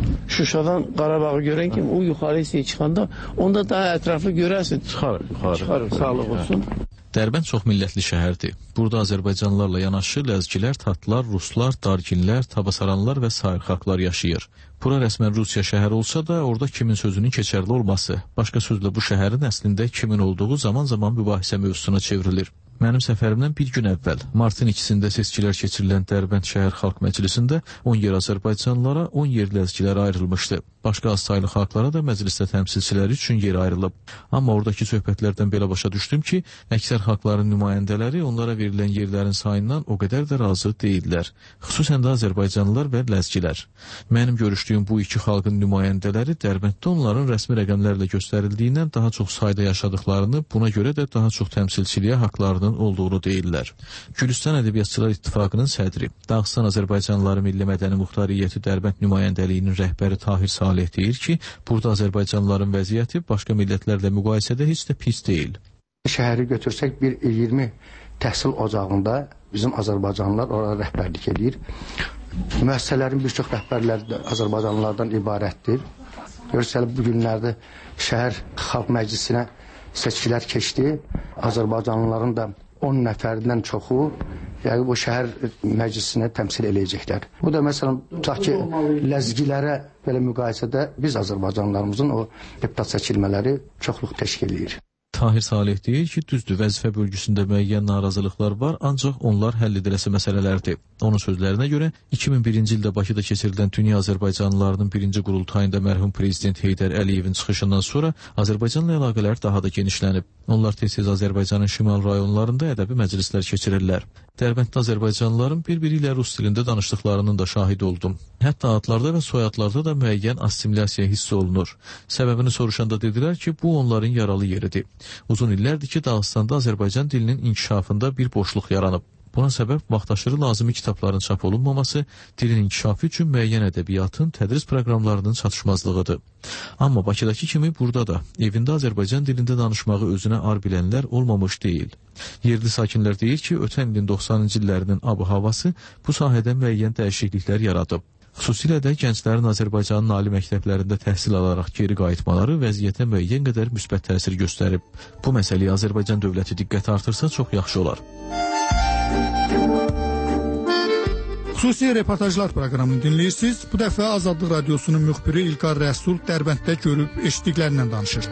Şuşadan Qarabağı görən kimi o yuxarı hissəyə çıxanda onda daha ətraflı görərsin. Çıxarır, yuxarı. Çıxarır, sağlıq olsun. Dərbənd çox millətli şəhərdir. Burada Azərbaycanlılarla yanaşı ləzgilər, tatlar, ruslar, darginlər, tabasaranlar və sair xalqlar yaşayır. Bura rəsmən Rusiya şəhəri olsa da, orada kimin sözünün keçərli olması, başqa sözlə bu şəhərin əslində kimin olduğu zaman-zaman mübahisə mövzusuna çevrilir. Mənim səfərimdən bir gün əvvəl, martın ikisində seçkilər keçirilən Dərbənd Şəhər Xalq Məclisində on yer Azərbaycanlılara, on yer ləzgilərə ayrılmışdı. Başqa az saylı xalqlara da məclisdə təmsilçiləri üçün yer ayrılıb. Amma oradakı söhbətlərdən belə başa düşdüm ki, əksər xalqların nümayəndələri onlara verilən yerlərin sayından o qədər də razı deyillər. Xüsusən də Azərbaycanlılar və ləzgilər. Mənim görüşdüyüm bu iki xalqın nümayəndələri Dərbənddə onların rəsmi rəqəmlərlə göstərildiyindən daha çox sayda yaşadıklarını, buna görə də daha çox təmsilçiliyə haqlarının olduğunu deyirlər. Gülüstan Ədəbiyyatçılar İttifaqının sədri, Dağıstan Azərbaycanlıları Milli Mədəni Muxtariyyəti Dərbənd nümayəndəliyinin rəhbəri Tahir Salih deyir ki, burada Azərbaycanlıların vəziyyəti başqa millətlərlə müqayisədə heç də pis deyil. Şəhəri götürsək bir iyirmi təhsil ocağında bizim Azərbaycanlılar orada rəhbərlik edir. Müəssisələrin bir çox rəhbərləri Azərbaycanlılardan ibarətdir. Görürsələr bu günlərdə şəhər xalq məclisinə seçkilər keçdi. Azərbaycanlıların da on nəfərdən çoxu yəni bu şəhər məclisinə təmsil eləyəcəklər. Bu da məsələn tutaq ki, ləzgilərə belə müqayisədə biz Azərbaycanlılarımızın o deputat seçilmələri çoxluq təşkil edir. Tahir Salih deyir ki, düzdür, vəzifə bölgüsündə müəyyən narazılıqlar var, ancaq onlar həll ediləsi məsələlərdir. Onun sözlərinə görə iki min birinci ildə Bakıda keçirilən Dünya Azərbaycanlılarının birinci qurultayında mərhum prezident Heydər Əliyevin çıxışından sonra Azərbaycanla əlaqələr daha da genişlənib. Onlar tez-tez Azərbaycanın şimal rayonlarında ədəbi məclislər keçirirlər. Dərbənddə Azərbaycanlıların bir-biri ilə rus dilində danışdıqlarının da şahid oldum. Hətta adlarda və soyadlarda da müəyyən assimilyasiya hissi olunur. Səbəbini soruşanda dedilər ki, bu onların yaralı yeridir. Uzun illərdir ki, Dağıstanda Azərbaycan dilinin inkişafında bir boşluq yaranıb. Buna səbəb vaxtaşırı lazımi kitabların çap olunmaması, dilin inkişafı üçün müəyyən ədəbiyyatın tədris proqramlarının çatışmazlığıdır. Amma Bakıdakı kimi burada da evində Azərbaycan dilində danışmağı özünə ar bilənlər olmamış deyil. Yerli sakinlər deyir ki, ötən ilin doxsanıncı illərinin ab-havası bu sahədə müəyyən dəyişikliklər yaradıb. Xüsusilə də gənclərin Azərbaycanın ali məktəblərində təhsil alaraq geri qayıtmaları vəziyyətə müəyyən qədər müsbət təsir göstərib. Bu məsələyə Azərbaycan dövləti diqqət artırsa çox yaxşı olar. Xüsusi reportajlar proqramını dinləyirsiniz. Bu dəfə Azadlıq Radiosunun müxbiri İlqar Rəsul Dərbənddə görüb eşitdiklərindən danışır.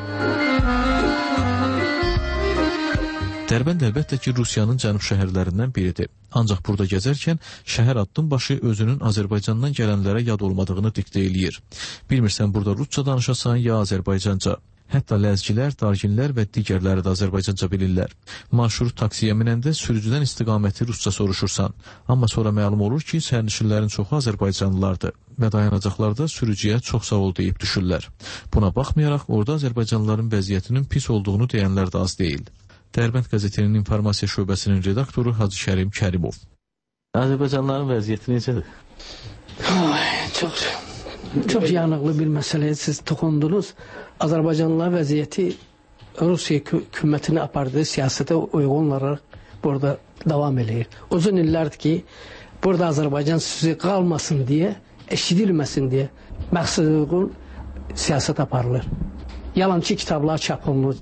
Dərbənd əlbəttə ki, Rusiyanın cənub şəhərlərindən biridir. Ancaq burada gəzərkən şəhər addım başı özünün Azərbaycandan gələnlərə yad olmadığını diktə eləyir. Bilmirsən burada rusca danışasan ya Azərbaycanca. Hətta ləzgilər, darginlər və digərləri də Azərbaycanca bilirlər. Marşrut taksiyə minəndə sürücüdən istiqaməti rusca soruşursan. Amma sonra məlum olur ki, sərnişinlərin çoxu Azərbaycanlılardır və dayanacaqlarda sürücüyə çox sağ ol deyib düşürlər. Buna baxmayaraq, orada Azərbaycanlıların vəziyyətinin pis olduğunu deyənlər də az deyil. Dərbənd qəzetinin informasiya şöbəsinin redaktoru Hacı Kərim Kərimov. Azərbaycanlıların vəziyyəti necədir? Çox Çox yanıqlı bir məsələyə siz toxundunuz. Azərbaycanlılar vəziyyəti Rusiya hökumətinə apardığı siyasətə uyğun olaraq burada davam edir. Uzun illərdir ki, burada Azərbaycan sözü qalmasın deyə eşidilməsin deyə məqsəduyğun siyasət aparılır. Yalançı kitablar çap olunur.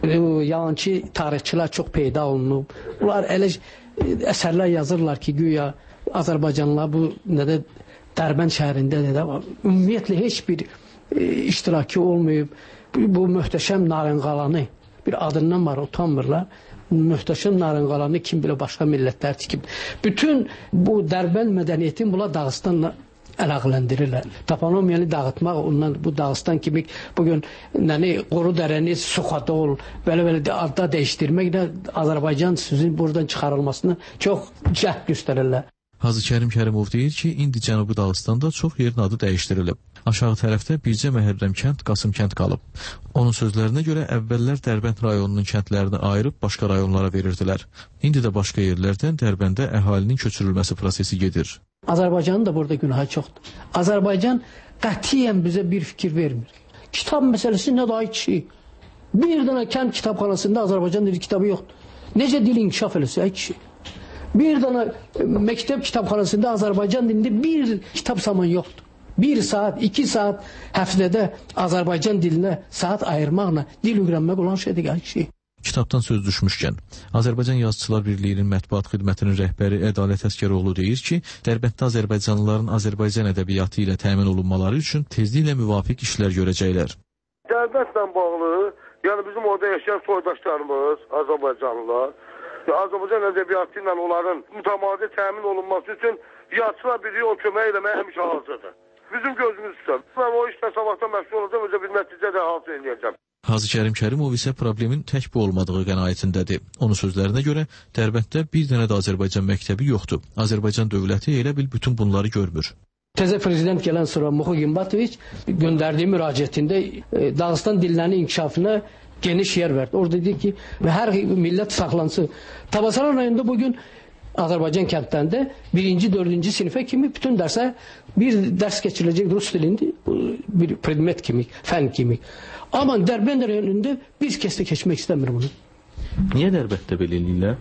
Yalançı tarixçilər çox peyda olunub. Bunlar elə əsərlər yazırlar ki, güya Azərbaycanlılar bu nədə Dərbənd şəhərində də ümumiyyətlə heç bir e, iştiraki olmayıb. Bu möhtəşəm Narınqalanı bir adından var, utanmırlar. Möhtəşəm Narınqalanı kim bilir başqa millətlər tikib. Bütün bu Dərbənd mədəniyyətini bunlar Dağıstanla əlaqələndirirlər. Toponomiyanı dağıtmaq, ondan bu Dağıstan kimi bugün nəni Qoru Dərəni, Suxadol, belə-belə adda dəyişdirməklə Azərbaycan sözünün buradan çıxarılmasını çox cəhd göstərirlər. Hacı Kərim Kərimov deyir ki, indi Cənubi Dağıstanda çox yerin adı dəyişdirilib. Aşağı tərəfdə bircə Məhərrəm kənd, Qasım kənd qalıb. Onun sözlərinə görə əvvəllər Dərbənd rayonunun kəndlərini ayırıb başqa rayonlara verirdilər. İndi də başqa yerlərdən Dərbəndə əhalinin köçürülməsi prosesi gedir. Azərbaycanın da burada günahı çoxdur. Azərbaycan qətiyyən bizə bir fikir vermir. Kitab məsələsi nədir ay kişi? Bir dənə kənd kitabxanasında Azərbaycan dili kitabı yoxdur. Necə dil inkişaf eləsi ay kişi? Bir dənə məktəb kitabxanasında Azərbaycan dilində bir kitab saman yoxdur. Bir saat, iki saat həftədə Azərbaycan dilinə saat ayırmaqla dil öyrənmək olan şeydir ay kişi. Kitabdan söz düşmüşkən, Azərbaycan Yazıçılar Birliyinin mətbuat xidmətinin rəhbəri Ədalət Əsgəroğlu deyir ki, Dərbənddə azərbaycanlıların Azərbaycan ədəbiyyatı ilə təmin olunmaları üçün tezliklə müvafiq işlər görəcəklər. Dərbəndlə bağlı, yəni bizim orada yaşayan soydaşlarımız, Azərbaycanlılar, Azərbaycan ədəbiyyatı ilə onların mütəmadi təmin olunması üçün Yazıçılar Birliyi o kömək eləməyə həmişə hazırdır. Bizim gözümüz üstə. Mən o işlə sabahdan məşğul olacağım, özə bir nəticə də hazır eləyəcəm. Hacı Kərim Kərimov isə problemin tək bu olmadığı qənaətindədir. Onun sözlərinə görə Dərbənddə bir dənə də Azərbaycan məktəbi yoxdur. Azərbaycan dövləti elə bil bütün bunları görmür. Təzə prezident gələn sonra Muxu Gimbatoviç göndərdiyi müraciətində Dağıstan dillərinin inkişafına geniş yer verdi. Orada dedi ki, hər millət saxlansın. Tabasaran rayonunda bugün Azərbaycan kəndlərində birinci, dördüncü sinifə kimi bütün dərslər bir dərs keçiriləcək rus dilində, bir predmet kimi, fən kimi. Amma Dərbənd rayonunda biz kəsdə keçmək istəmir bunu. Niyə Dərbənddə belə eləyirlər?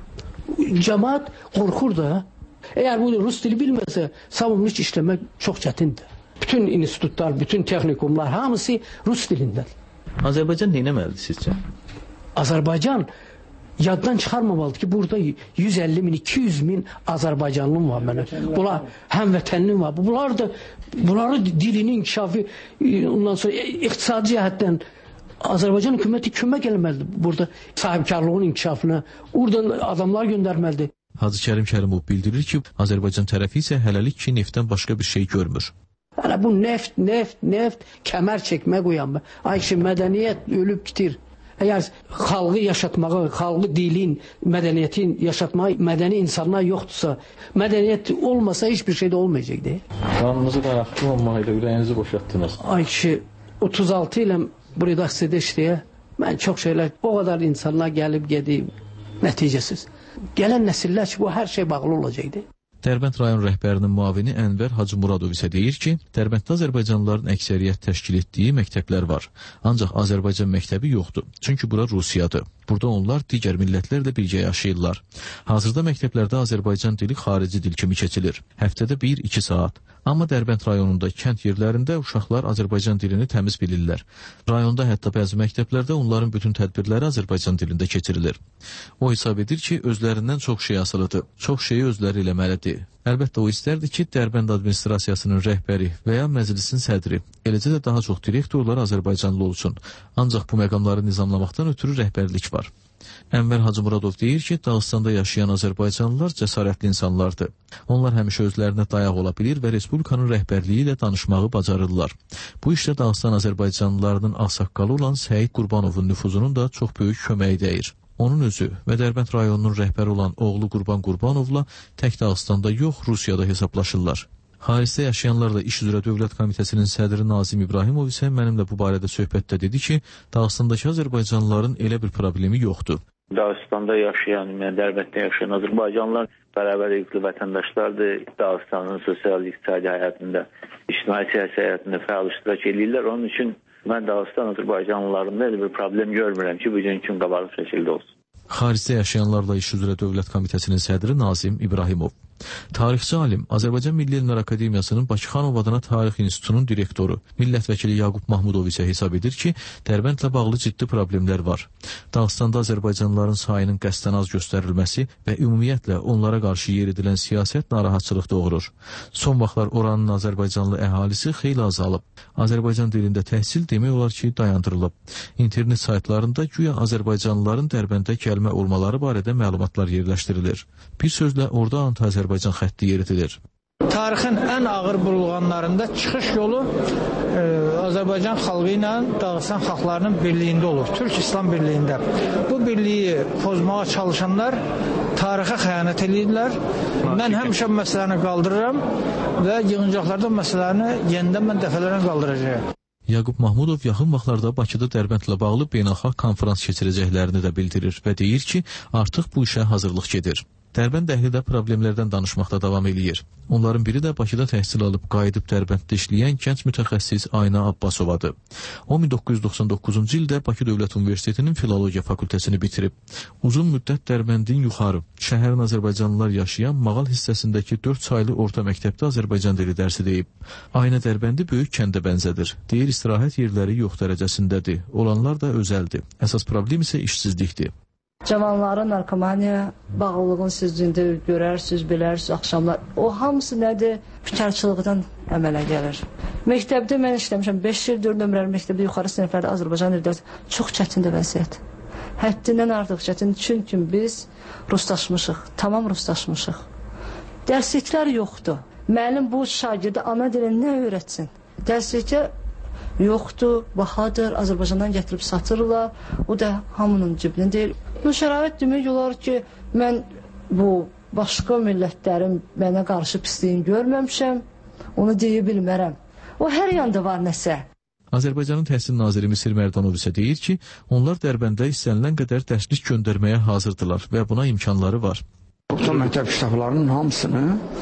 Cəmaat qorxur da. Əgər bu rus dili bilməsə, savunmuş işləmək çox çətindir. Bütün institutlar, bütün texnikumlar hamısı rus dilindədir. Azərbaycan nə etməlidir sizcə? Azərbaycan yaddan çıxarmamalıdır ki, burada yüz əlli min, iki yüz min Azərbaycanlım var mənim. Bunlar həmvətənlim var. Bunlar da bunların dilinin inkişafı, ondan sonra iqtisadi cəhətdən Azərbaycan hökuməti kömək eləməlidir burada sahibkarlığın inkişafına. Oradan adamlar göndərməlidir. Hacı Kərim Kərimov bildirir ki, Azərbaycan tərəfi isə hələlik ki, neftdən başqa bir şey görmür. Hələ bu neft, neft, neft kəmər çəkmək uyanmı. Ay ki, mədəniyyət ölüb gitir. Əgər xalqı yaşatmağı, xalqı dilin, mədəniyyətin yaşatmağı, mədəni insanlar yoxdursa, mədəniyyət olmasa heç bir şey də olmayacaq deyil. Qanınızı qaraqlı olmaqla ürəyinizi boşaltdınız. Ay ki, otuz altı ilə bu redaksiyada işləyə, mən çox şeylər, o qədər insanlar gəlib gedib, nəticəsiz. Gələn nəsillər ki, bu hər şey bağlı olacaqdır. Dərbənd rayon rəhbərinin müavini Ənvər Hacı Muradov isə deyir ki, Dərbənddə Azərbaycanlıların əksəriyyət təşkil etdiyi məktəblər var. Ancaq Azərbaycan məktəbi yoxdur. Çünki bura Rusiyadır. Burada onlar digər millətlərlə birgə yaşayırlar. Hazırda məktəblərdə Azərbaycan dili xarici dil kimi keçilir. Həftədə bir iki saat. Amma Dərbənd rayonunda kənd yerlərində uşaqlar Azərbaycan dilini təmiz bilirlər. Rayonda hətta bəzi məktəblərdə onların bütün tədbirləri Azərbaycan dilində keçirilir. O hesab edir ki, özlərindən çox şey asılıdır. Çox şeyi özləri eləməlidir. Əlbəttə o istərdi ki, Dərbənd administrasiyasının rəhbəri və ya məclisin sədri, eləcə də daha çox direktorlar Azərbaycanlı olsun. Ancaq bu məqamları nizamlamaqdan ötürü rəhbərlik var. Ənvər Hacı Muradov deyir ki, Dağıstanda yaşayan Azərbaycanlılar cəsarətli insanlardır. Onlar həmişə özlərinə dayaq ola bilir və Respublikanın rəhbərliyi ilə danışmağı bacarırlar. Bu işdə Dağıstan Azərbaycanlılarının ağsaqqalı olan Səid Qurbanovun nüfuzunun da çox böyük köməyi dəyir. Onun özü və Dərbənd rayonunun rəhbəri olan oğlu Qurban Qurbanovla tək Dağıstanda yox, Rusiyada hesablaşırlar. Xaricdə yaşayanlarla İş üzrə Dövlət Komitəsinin sədri Nazim İbrahimov isə mənimlə bu barədə söhbətdə dedi ki, Dağıstandakı Azərbaycanlıların elə bir problemi yoxdur. Dağıstanda yaşayan, yəni Dərbənddə yaşayan Azərbaycanlılar bərabər hüquqlu vətəndaşlardır. Dağıstanın sosial-iqtisadi həyatında, ictimai siyasi həyatında fəal iştirak edirlər. Onun üçün mən Dağıstan Azərbaycanlılarında elə bir problem görmürəm ki, bugün üçün qabarıq şəkildə olsun. Xaricdə yaşayanlarla İş üzrə Dövlət Komitəsinin sədri Nazim İbrahimov. Tarixçi alim, Azərbaycan Milli Elmlər Akademiyasının Bakıxanov adına Tarix İnstitutunun direktoru, millət vəkili Yaqub Mahmudov isə hesab edir ki, Dərbəndlə bağlı ciddi problemlər var. Dağıstanda Azərbaycanlıların sayının qəsdən az göstərilməsi və ümumiyyətlə onlara qarşı yeridilən siyasət narahatçılıq doğurur. Son vaxtlar oranın Azərbaycanlı əhalisi xeyli azalıb. Azərbaycan dilində təhsil demək olar ki, dayandırılıb. İnternet saytlarında güya Azərbaycanlıların Dərbəndə gəlmə olmaları barədə məlumatlar yerləşdirilir. Bir sözlə orada anti-Azərbaycan xətti yeridilir. Tarixin ən ağır burulğanlarında çıxış yolu e, Azərbaycan xalqı ilə Dağıstan xalqlarının birliyində olur. Türk İslam birliyində. Bu birliyi pozmağa çalışanlar tarixə xəyanət edirlər. Mən həmişə məsələni qaldırıram və yığıncaqlarda məsələni yenidən mən dəfələrlə qaldıracağım. Yaqub Mahmudov yaxın vaxtlarda Bakıda Dərbəndlə bağlı beynəlxalq konferans keçirəcəklərini də bildirir və deyir ki, artıq bu işə hazırlıq gedir. Dərbənd əhli də problemlərdən danışmaqda davam eləyir. Onların biri də Bakıda təhsil alıb qayıdıb Dərbənddə işləyən gənc mütəxəssis Ayna Abbasovadır. O min doqquz yüz doxsan doqquzuncu ildə Bakı Dövlət Universitetinin Filologiya fakültəsini bitirib. Uzun müddət Dərbəndin yuxarı, şəhərin azərbaycanlılar yaşayan Mağal hissəsindəki dörd saylı orta məktəbdə Azərbaycan dili dərsi deyib. Ayna Dərbəndi böyük kəndə bənzədir. Deyir, istirahət yerləri yox dərəcəsindədir. Olanlar da özəldir. Əsas problem isə işsizlikdir. Cavanların narkomaniya bağlılığını siz indi görərsiniz, bilərsiniz, axşamlar. O hamısı nədir? Bikarçılıqdan əmələ gəlir. Məktəbdə mən işləmişəm, beş il dörd nömrəli məktəbdə yuxarı siniflərdə Azərbaycan dili dərsi çox çətindir vəziyyət. Həddindən artıq çətin, çünki biz ruslaşmışıq, tamam ruslaşmışıq. Dərsliklər yoxdur. Müəllim bu şagirdə ana dilini nə öyrətsin? Dərslikdə yoxdur, bahadır, Azərbaycandan gətirib satırlar, o da hamının cibinin deyil. Bu şərait demək olar ki, mən bu başqa millətlərin mənə qarşı pisliyini görməmişəm, onu deyə bilmərəm. O hər yanda var nəsə. Azərbaycanın Təhsil Naziri Misir Mərdanov isə deyir ki, onlar Dərbəndə istənilən qədər dərslik göndərməyə hazırdılar və buna imkanları var. Bütün məktəb kitablarının hamısını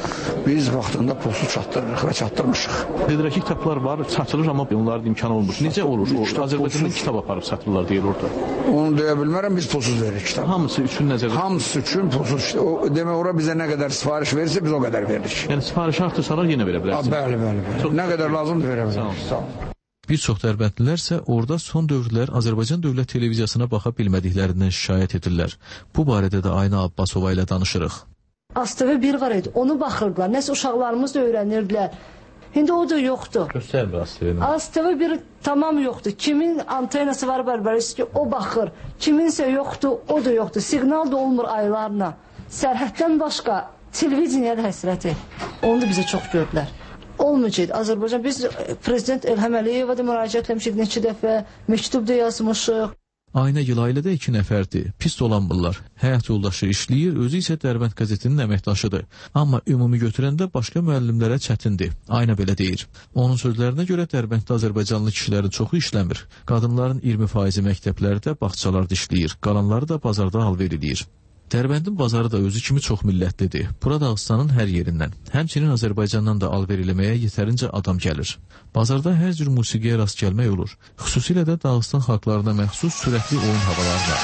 biz vaxtında pulsuz çatdırırıq və çatdırmışıq. Federaki kitablar var, satılır, amma onların imkanı olmur. Necə olur? O, Azərbaycandan kitab aparıb satırlar deyir orada. Onu deyə bilmərəm, biz pulsuz veririk kitabı. Hamısı üçün nəzərdə? Hamısı üçün pulsuz. O, demək, ora bizə nə qədər sifariş verirsə, biz o qədər veririk. Yəni sifarişi artırsalar yenə verə bilərsiniz? Bəli, bəli, bəli. Çox nə qədər lazımdır verə bilərsiniz. Sağ olun. Bir çox dərbətdilər isə orada son dövrlər Azərbaycan Dövlət Televiziyasına baxa bilmədiklərindən şikayət edirlər. Bu barədə də Ayna Abbasova ilə danışırıq. A S T V bir var idi, onu baxırdılar. Nəsə uşaqlarımız da öyrənirdilər. İndi o da yoxdur. Göstər bir A S T V-ni. A S T V bir tamam yoxdur. Kimin antenası var, bərbəris ki, o baxır. Kiminsə yoxdur, o da yoxdur. Siqnal da olmur aylarla. Sərhəddən başqa televiziya həsrəti. Onu da bizə çox gördülər. Olmayacaq. Azərbaycan, biz Prezident İlham Əliyeva da müraciət etmişik neçə dəfə, məktub da yazmışıq. Ayna Gilaylıda iki nəfərdir, pis dolanmırlar. Həyat yoldaşı işləyir, özü isə Dərbənd qəzetinin əməkdaşıdır. Amma ümumi götürəndə başqa müəllimlərə çətindir. Ayna belə deyir. Onun sözlərinə görə Dərbənddə Azərbaycanlı kişilərin çoxu işləmir. Qadınların iyirmi faizi məktəblərdə, bağçalarda işləyir. Qalanları da bazarda alver edir. Dərbəndin bazarı da özü kimi çox millətlidir. Bura Dağıstanın hər yerindən, həmçinin Azərbaycandan da alver eləməyə yetərincə adam gəlir. Bazarda hər cür musiqiyə rast gəlmək olur. Xüsusilə də Dağıstan xalqlarına məxsus sürətli oyun havaları var.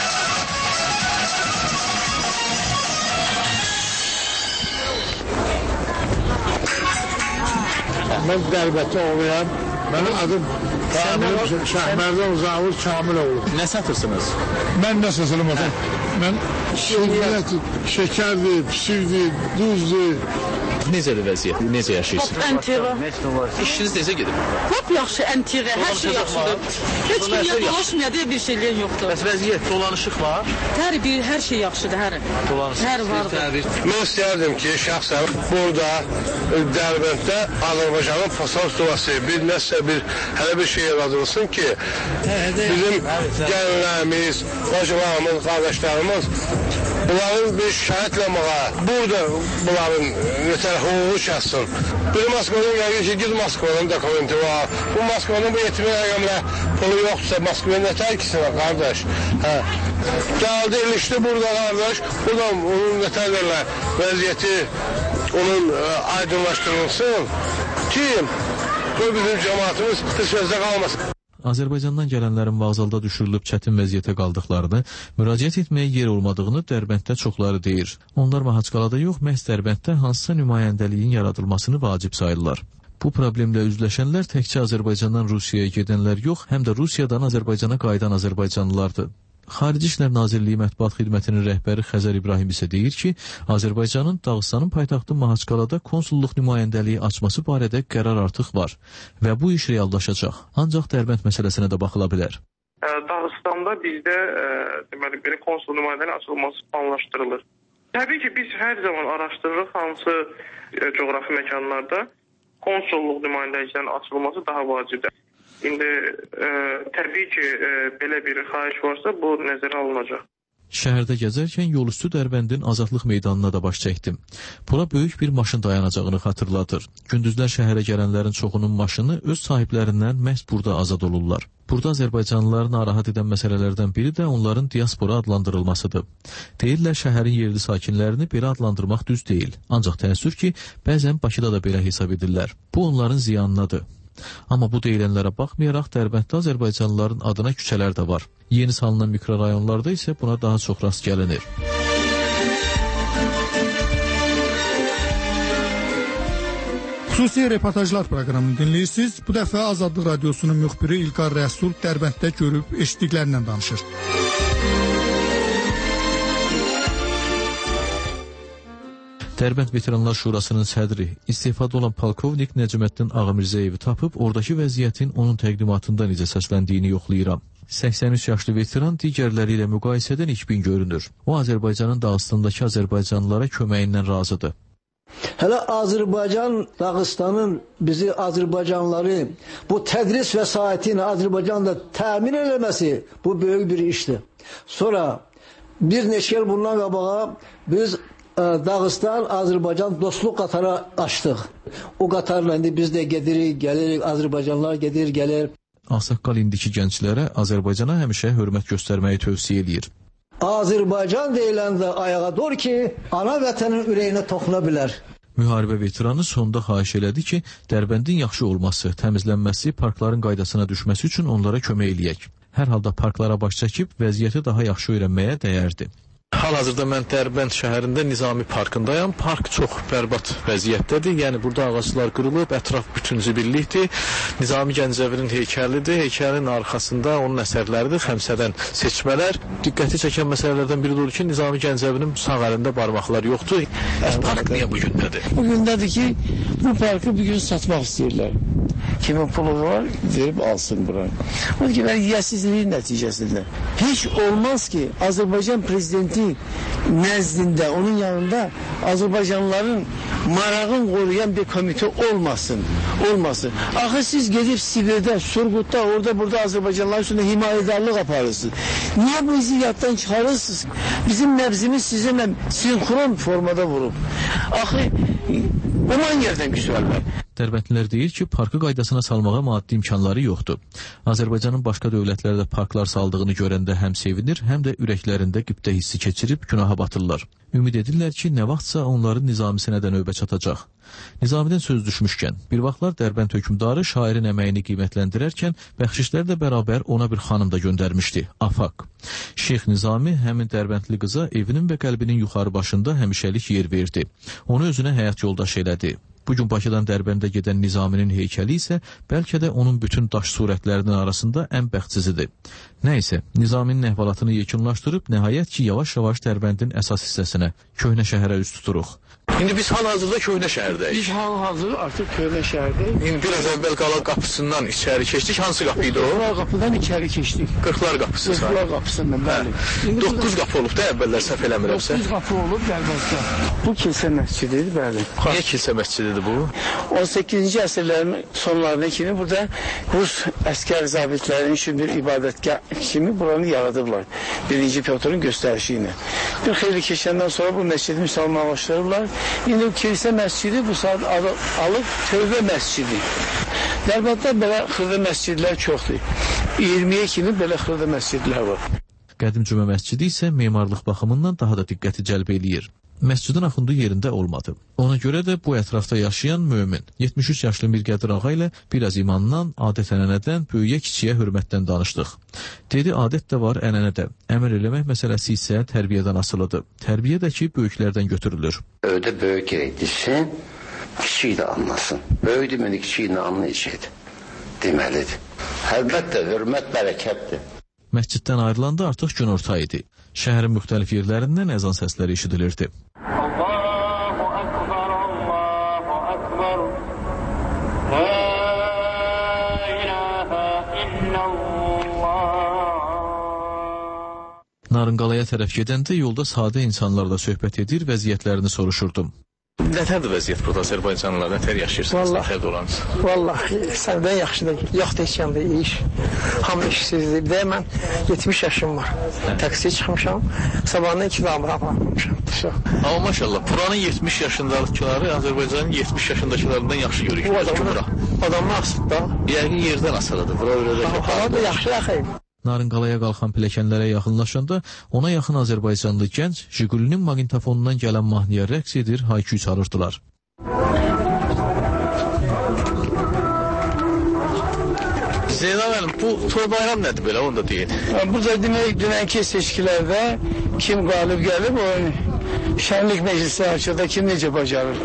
Mən Dərbətdə olmayan, mənim adım Şəhmərdən Zavur Kamiloğlu. Nə satırsınız? Mən nə satırım o? Mən şəkərdir, pişirdir, duzdur. Necədir vəziyyət? Necə yaşayırsınız? Əntiqə. İşiniz necə gedir? Lap yaxşı, əntiqə, hər şey yaxşıdır. Heç kim ya dolaşmıyor deyə bir şeylər yoxdur. Bəs vəziyyət, dolanışıq var? Hər bir, hər şey yaxşıdır, hər. Dolanışıq. Hər vardır. Mən istəyərdim ki, şəxsən burada Dərbənddə Azərbaycanın fasalstovası bir nəsə bir hələ bir şey yaradılsın ki, bizim gəlinlərimiz, bacılarımız, qardaşlarımız bunların bir şəhət lamağa, burada bunların nətər hüququ kəssin. Bir Moskvadan gəlir ki, gid Moskvadan dokumenti var. Bu Moskvadan bu yetimi rəqəmlə pulu yoxdursa, Moskvaya nətər ikisine qardaş? Hə. Gəldi, ilişdi burada qardaş, buradan onun nətər verirlər vəziyyəti, onun aydınlaşdırılsın ki, bu bizim cəmaatımız bir sözdə qalmasın. Azərbaycandan gələnlərin vağzalda düşürülüb çətin vəziyyətə qaldıqlarını, müraciət etməyə yer olmadığını Dərbənddə çoxları deyir. Onlar Mahaçqalada yox, məhz Dərbənddə hansısa nümayəndəliyin yaradılmasını vacib sayırlar. Bu problemlə üzləşənlər təkcə Azərbaycandan Rusiyaya gedənlər yox, həm də Rusiyadan Azərbaycana qayıdan azərbaycanlılardır. Xarici İşlər Nazirliyi Mətbuat Xidmətinin rəhbəri Xəzər İbrahim isə deyir ki, Azərbaycanın Dağıstanın paytaxtı Mahaçqalada konsulluq nümayəndəliyi açması barədə qərar artıq var və bu iş reallaşacaq. Ancaq Dərbənd məsələsinə də baxıla bilər. Dağıstanda bizdə deməli belə konsul nümayəndəliyin açılması planlaşdırılır. Təbii ki, biz hər zaman araşdırırıq hansı coğrafi məkanlarda konsulluq nümayəndəliklərinin açılması daha vacibdir. İndi e, təbii ki, e, belə bir xahiş varsa, bu nəzərə alınacaq. Şəhərdə gəzərkən yolüstü Dərbəndin Azadlıq meydanına da baş çəkdim. Bura böyük bir maşın dayanacağını xatırladır. Gündüzlər şəhərə gələnlərin çoxunun maşını öz sahiblərindən məhz burada azad olurlar. Burada Azərbaycanlıları narahat edən məsələlərdən biri də onların diaspora adlandırılmasıdır. Deyirlər, şəhərin yerli sakinlərini belə adlandırmaq düz deyil. Ancaq təəssüf ki, bəzən Bakıda da belə hesab edirlər. Bu onların ziyanınadır. Amma bu deyilənlərə baxmayaraq Dərbənddə Azərbaycanlıların adına küçələr də var. Yeni salınan mikrorayonlarda isə buna daha çox rast gəlinir. Xüsusi reportajlar proqramını dinləyirsiniz. Bu dəfə Azadlıq Radiosunun müxbiri İlqar Rəsul Dərbənddə görüb eşitdiklərindən danışır. Dərbənd Veteranlar Şurasının sədri, istefada olan polkovnik Nəcməddin Ağamirzəyevi tapıb, oradakı vəziyyətin onun təqdimatında necə səsləndiyini yoxlayıram. səksən üç yaşlı veteran digərləri ilə müqayisədə nikbin görünür. O, Azərbaycanın Dağıstandakı azərbaycanlılara köməyindən razıdır. Hələ Azərbaycan, Dağıstanın bizi Azərbaycanlıları bu tədris vəsaiti ilə Azərbaycanda təmin eləməsi bu böyük bir işdir. Sonra bir neçə il bundan qabağa biz Dağıstan, Azərbaycan dostluq qatarı açdıq. O qatarla indi biz də gedirik, gəlirik, Azərbaycanlılar gedir, gəlir. Ağsaqqal indiki gənclərə Azərbaycana həmişə hörmət göstərməyi tövsiyə edir. Azərbaycan deyiləndə ayağa dur ki, ana vətənin ürəyinə toxuna bilər. Müharibə veteranı sonda xahiş elədi ki, Dərbəndin yaxşı olması, təmizlənməsi, parkların qaydasına düşməsi üçün onlara kömək eləyək. Hər halda parklara baş çəkib vəziyyəti daha yaxşı öyrənməyə dəyərdi. Hal-hazırda mən Dərbənd şəhərində Nizami parkındayam. Park çox bərbad vəziyyətdədir. Yəni burada ağaclar qırılıb, ətraf bütün zibillikdir. Nizami Gəncəvinin heykəlidir. Heykəlin arxasında onun əsərləridir, xəmsədən seçmələr. Diqqəti çəkən məsələlərdən biri odur ki, Nizami Gəncəvinin sağ əlində barmaqlar yoxdur. Park niyə bu gündədir? Bu gündədir ki, bu parkı bir gün satmaq istəyirlər. Kimin pulu var, verib alsın bura. O ki, yiyəsizliyin nəticəsində. Heç olmaz ki, Azərbaycan prezidenti nəzdində, onun yanında Azərbaycanlıların marağın qoruyan bir komitə olmasın. Olmasın. Axı siz gedib Sibirdə, Surgutda, orada burada Azərbaycanlılar üstündə himayədarlıq aparırsınız. Niyə bu izi yaddan çıxarırsınız? Bizim nəbzimiz sizinlə sinxron formada vurub. Axı, aman yerdən güzəllər. Dərbəndlilər deyir ki, parkı qaydasına salmağa maddi imkanları yoxdur. Azərbaycanın başqa dövlətlərdə parklar saldığını görəndə həm sevinir, həm də ürəklərində qibtə hissi keçirib günaha batırlar. Ümid edirlər ki, nə vaxtsa onların nizamisinə də növbə çatacaq. Nizamidən söz düşmüşkən, bir vaxtlar Dərbənd hökmdarı şairin əməyini qiymətləndirərkən bəxşişlərlə bərabər ona bir xanım da göndərmişdi, Afaq. Şeyx Nizami həmin Dərbəndli qıza evinin və qəlbinin yuxarı başında həmişəlik yer verdi. Onu özünə həyat yoldaş elədi. Bugün Bakıdan Dərbəndə gedən Nizaminin heykəli isə bəlkə də onun bütün daş surətlərinin arasında ən bəxtsizidir. Nəysə, Nizaminin əhvalatını yekunlaşdırıb, nəhayət ki, yavaş-yavaş Dərbəndin əsas hissəsinə, köhnə şəhərə üst tuturuq. İndi biz hal-hazırda köhnə şəhərdəyik. Biz hal-hazır artıq köhnə şəhərdəyik. İndi biraz əvvəl qalan qapısından içəri keçdik. Hansı qapı idi o? Qırxlar qapıdan içəri keçdik. Qırxlar qapısı. Qırxlar qapısından, bəli. doqquz qapı olub da əvvəllər səhv eləmirəmsə. doqquz qapı olub Dərbənddə. Bu kilsə məscididir, bəli. Niyə kilsə məscididir bu? on səkkizinci əsrlərin sonlarına kimi burada Rus əskər zabitlərinin üçün bir ibadətgah kimi buranı yaradıblar. Birinci Pyotrun göstərişi ilə. Bir xeyli keçəndən sonra bu məscidi müsəlman başlayırlar. İndi kilsə məscidi bu saat alıb tövbə məscidi. Dərbənddə belə xırda məscidlər çoxdur. iyirmiyə kimi belə xırda məscidlər var. Qədim Cümə məscidi isə memarlıq baxımından daha da diqqəti cəlb eləyir. Məscidin axundu yerində olmadı. Ona görə də bu ətrafda yaşayan mömin yetmiş üç yaşlı Mirqədir ağa ilə biraz imandan, adət-ənənədən, böyüyə kiçiyə hörmətdən danışdıq. Dedi, adət də var, ənənə də. Əmr eləmək məsələsi isə tərbiyədən asılıdır. Tərbiyə də ki, böyüklərdən götürülür. Öydə böyük gerekdirsin, kiçik də anlasın. Böyük deməni kiçik də anlayacaqdır. Deməlidir. Əlbəttə, hörmət bərəkətdir. Məsciddən ayrılanda artıq günorta idi. Şəhərin müxtəlif yerlərindən əzan səsləri eşidilirdi. Allahu Akbar, Allahu Akbar, La ilahe illallah. Narınqalaya tərəf gedəndə yolda sadə insanlarla söhbət edir, vəziyyətlərini soruşurdum. Nətərdir vəziyyət burada Azərbaycanlılar, nətər yaşayırsınız, nətər dolanırsınız? Vallahi, səndən yaxşıdır, yoxdur heç yanda iş, hamı işsizdir. Bir də mən yetmiş yaşım var, taksiyə çıxmışam, sabahından iki damıra aparmışam. Amma maşallah, buranın yetmiş yaşındakiləri Azərbaycanın yetmiş yaşındakilərindən yaxşı görür. Bu adamlar, adamlar asıb da. Yəqin yerdən asılıdır, bura öyle də. Hava da yaxşı yaxayım. Narınqalaya qalxan pilləkənlərə yaxınlaşanda ona yaxın Azərbaycanlı gənc Jigulinin maqnitofonundan gələn mahnıya rəqs edir, hayküy çalırdılar. Zeynal müəllim, bu toy bayram nədir belə, onu da deyin. Burada demək, dünənki seçkilərdə kim qalib gəlib, o şənlik məclisi açıda kim necə bacarır?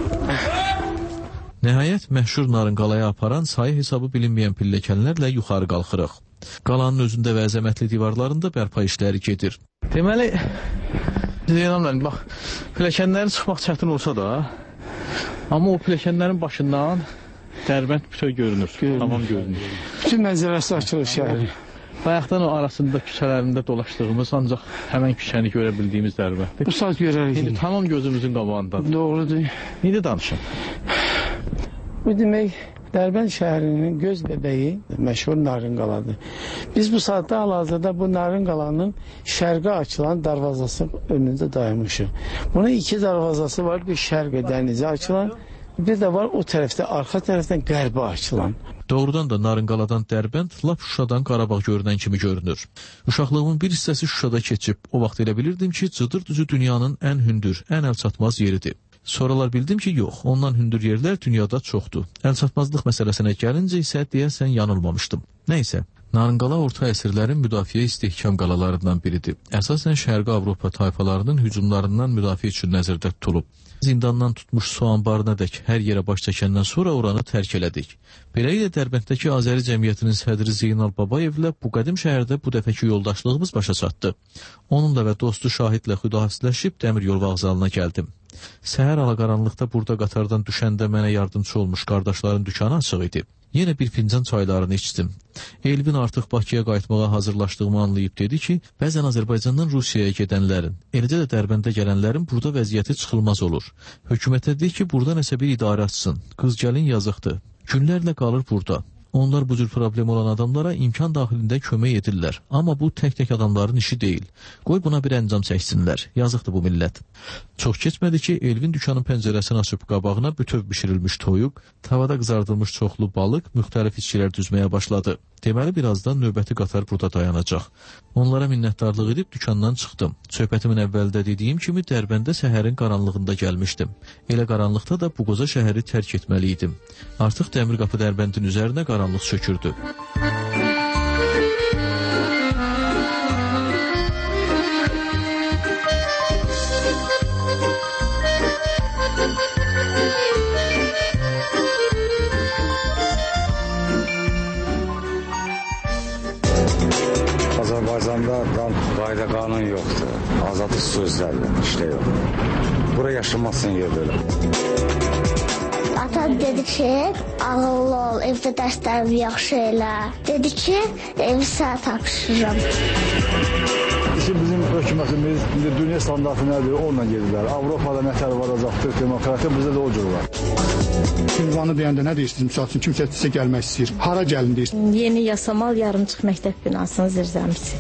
Nəhayət, məşhur Narınqalaya aparan sayı hesabı bilinməyən pilləkənlərlə yuxarı qalxırıq. Qalanın özündə və əzəmətli divarlarında bərpa işləri gedir. Deməli, Zeynal müəllim, bax, pilləkənlərin çıxmaq çətin olsa da, amma o pilləkənlərin başından Dərbənd bütöv görünür, tamam görünür. Bütün mənzərəsi açılır şəhərin. Bayaqdan o arasında küçələrində dolaşdığımız, ancaq həmən küçəni görə bildiyimiz Dərbənddir. Bu saat görərik. İndi tamam gözümüzün qabağındadır. Doğrudur. İndi danışın. Bu demək, Dərbənd şəhərinin göz bəbəyi məşhur Narınqaladır. Biz bu saatda hal-hazırda bu Narınqalanın şərqə açılan darvazası önündə dayanmışıq. Bunun iki darvazası var, bir şərqə dənizə açılan, bir də var o tərəfdə, arxa tərəfdən qərbə açılan. Doğrudan da Narınqaladan Dərbənd lap Şuşadan Qarabağ görünən kimi görünür. Uşaqlığımın bir hissəsi Şuşada keçib. O vaxt elə bilirdim ki, Cıdır düzü dünyanın ən hündür, ən əlçatmaz yeridir. Sonralar bildim ki, yox, ondan hündür yerlər dünyada çoxdur. Əlçatmazlıq məsələsinə gəlincə isə deyəsən yanılmamışdım. Nəysə, Narınqala orta əsrlərin müdafiə istehkam qalalarından biridir. Əsasən Şərqi Avropa tayfalarının hücumlarından müdafiə üçün nəzərdə tutulub. Zindandan tutmuş su anbarına dək hər yerə baş çəkəndən sonra oranı tərk elədik. Beləliklə Dərbəndəki Azəri cəmiyyətinin sədri Zeynal Babayevlə bu qədim şəhərdə bu dəfəki yoldaşlığımız başa çatdı. Onunla və dostu Şahidlə xudahafizləşib dəmir yol vağzalına gəldim. Səhər alaqaranlıqda burada qatardan düşəndə mənə yardımcı olmuş qardaşların dükanı açıq idi. Yenə bir fincan çaylarını içdim. Elvin artıq Bakıya qayıtmağa hazırlaşdığımı anlayıb dedi ki, bəzən Azərbaycandan Rusiyaya gedənlərin, eləcə də Dərbəndə gələnlərin burada vəziyyəti çıxılmaz olur. Hökumətə deyir ki, burada nəsə bir idarə açsın. Qız gəlin yazıqdır. Günlərlə qalır burada. Onlar bu cür problem olan adamlara imkan daxilində kömək edirlər. Amma bu tək-tək adamların işi deyil. Qoy buna bir əncam çəksinlər. Yazıqdır bu millət. Çox keçmədi ki, Elvin dükanın pəncərəsini açıb qabağına bütöv bişirilmiş toyuq, tavada qızardılmış çoxlu balıq, müxtəlif içkilər düzməyə başladı. Deməli, birazdan növbəti qatar burada dayanacaq. Onlara minnətdarlıq edib dükandan çıxdım. Söhbətimin əvvəldə dediyim kimi Dərbəndə səhərin qaranlığında gəlmişdim. Elə qaranlıqda da bu qoca şəhəri tərk etməli idim. Artıq Dəmirqapı Dərbəndin üzərinə qaranlıq çökürdü. Azərbaycanda qayda qanun yoxdur. Azadlıq sözlərlə işlə yox. Bura yaşamazsın yer belə. Ata dedi ki, ağıllı ol, evdə dərslərini yaxşı elə. Dedi ki, evi sənə tapşırıram. İşte bizim hökumətimiz dünya standartı nədir, onunla gedirlər. Avropada nətər varacaqdır, demokratiya bizdə də o cür var. Ünvanı deyəndə nə deyirsiniz? Misal üçün kimsə sizə gəlmək istəyir. Hara gəlin deyirsiniz? Yeni Yasamal yarımçıq məktəb binasının zirzəmisi.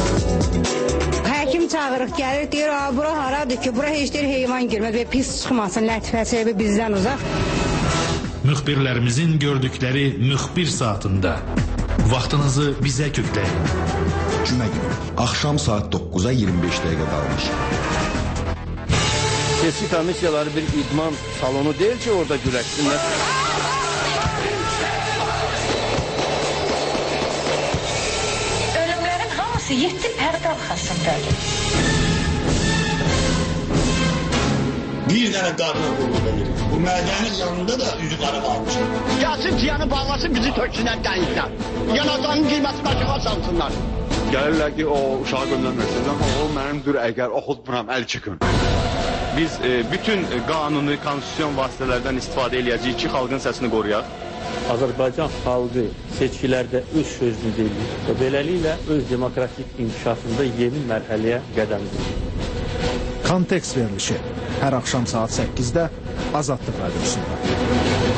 Həkim çağırıq, gəlir, deyir, bura haradır ki, bura heç deyir heyvan girməz və pis çıxmasın, lətifəsi bizdən uzaq. Müxbirlərimizin gördükləri müxbir saatında vaxtınızı bizə kökləyin. Cümə günü, axşam saat doqquza iyirmi beş dəqiqə qalmış. seçki komissiyaları bir idman salonu deyil ki, orada güləşsinlər. Ölümlərin hamısı yeddi pərdə arxasındadır. Bir dənə qarına qulluq edir. Bu mədənin yanında da üzü qara qalmış. Gəlsin ciyanı bağlasın, bizi töksünlər dənizdən. Yanacağının qiymətini aşağı salsınlar. Gəlirlər ki, o uşağı göndərməksiniz, amma o mənimdir, əgər oxutmuram, əl çıxın. Biz e, bütün qanuni, konstitusyon vasitələrdən istifadə edəcəyik ki, xalqın səsini qoruyaq. Azərbaycan xalqı seçkilərdə öz sözünü deyir və beləliklə öz demokratik inkişafında yeni mərhələyə qədəm qoyur. Kontekst verilişi hər axşam saat səkkizdə Azadlıq Radiosunda.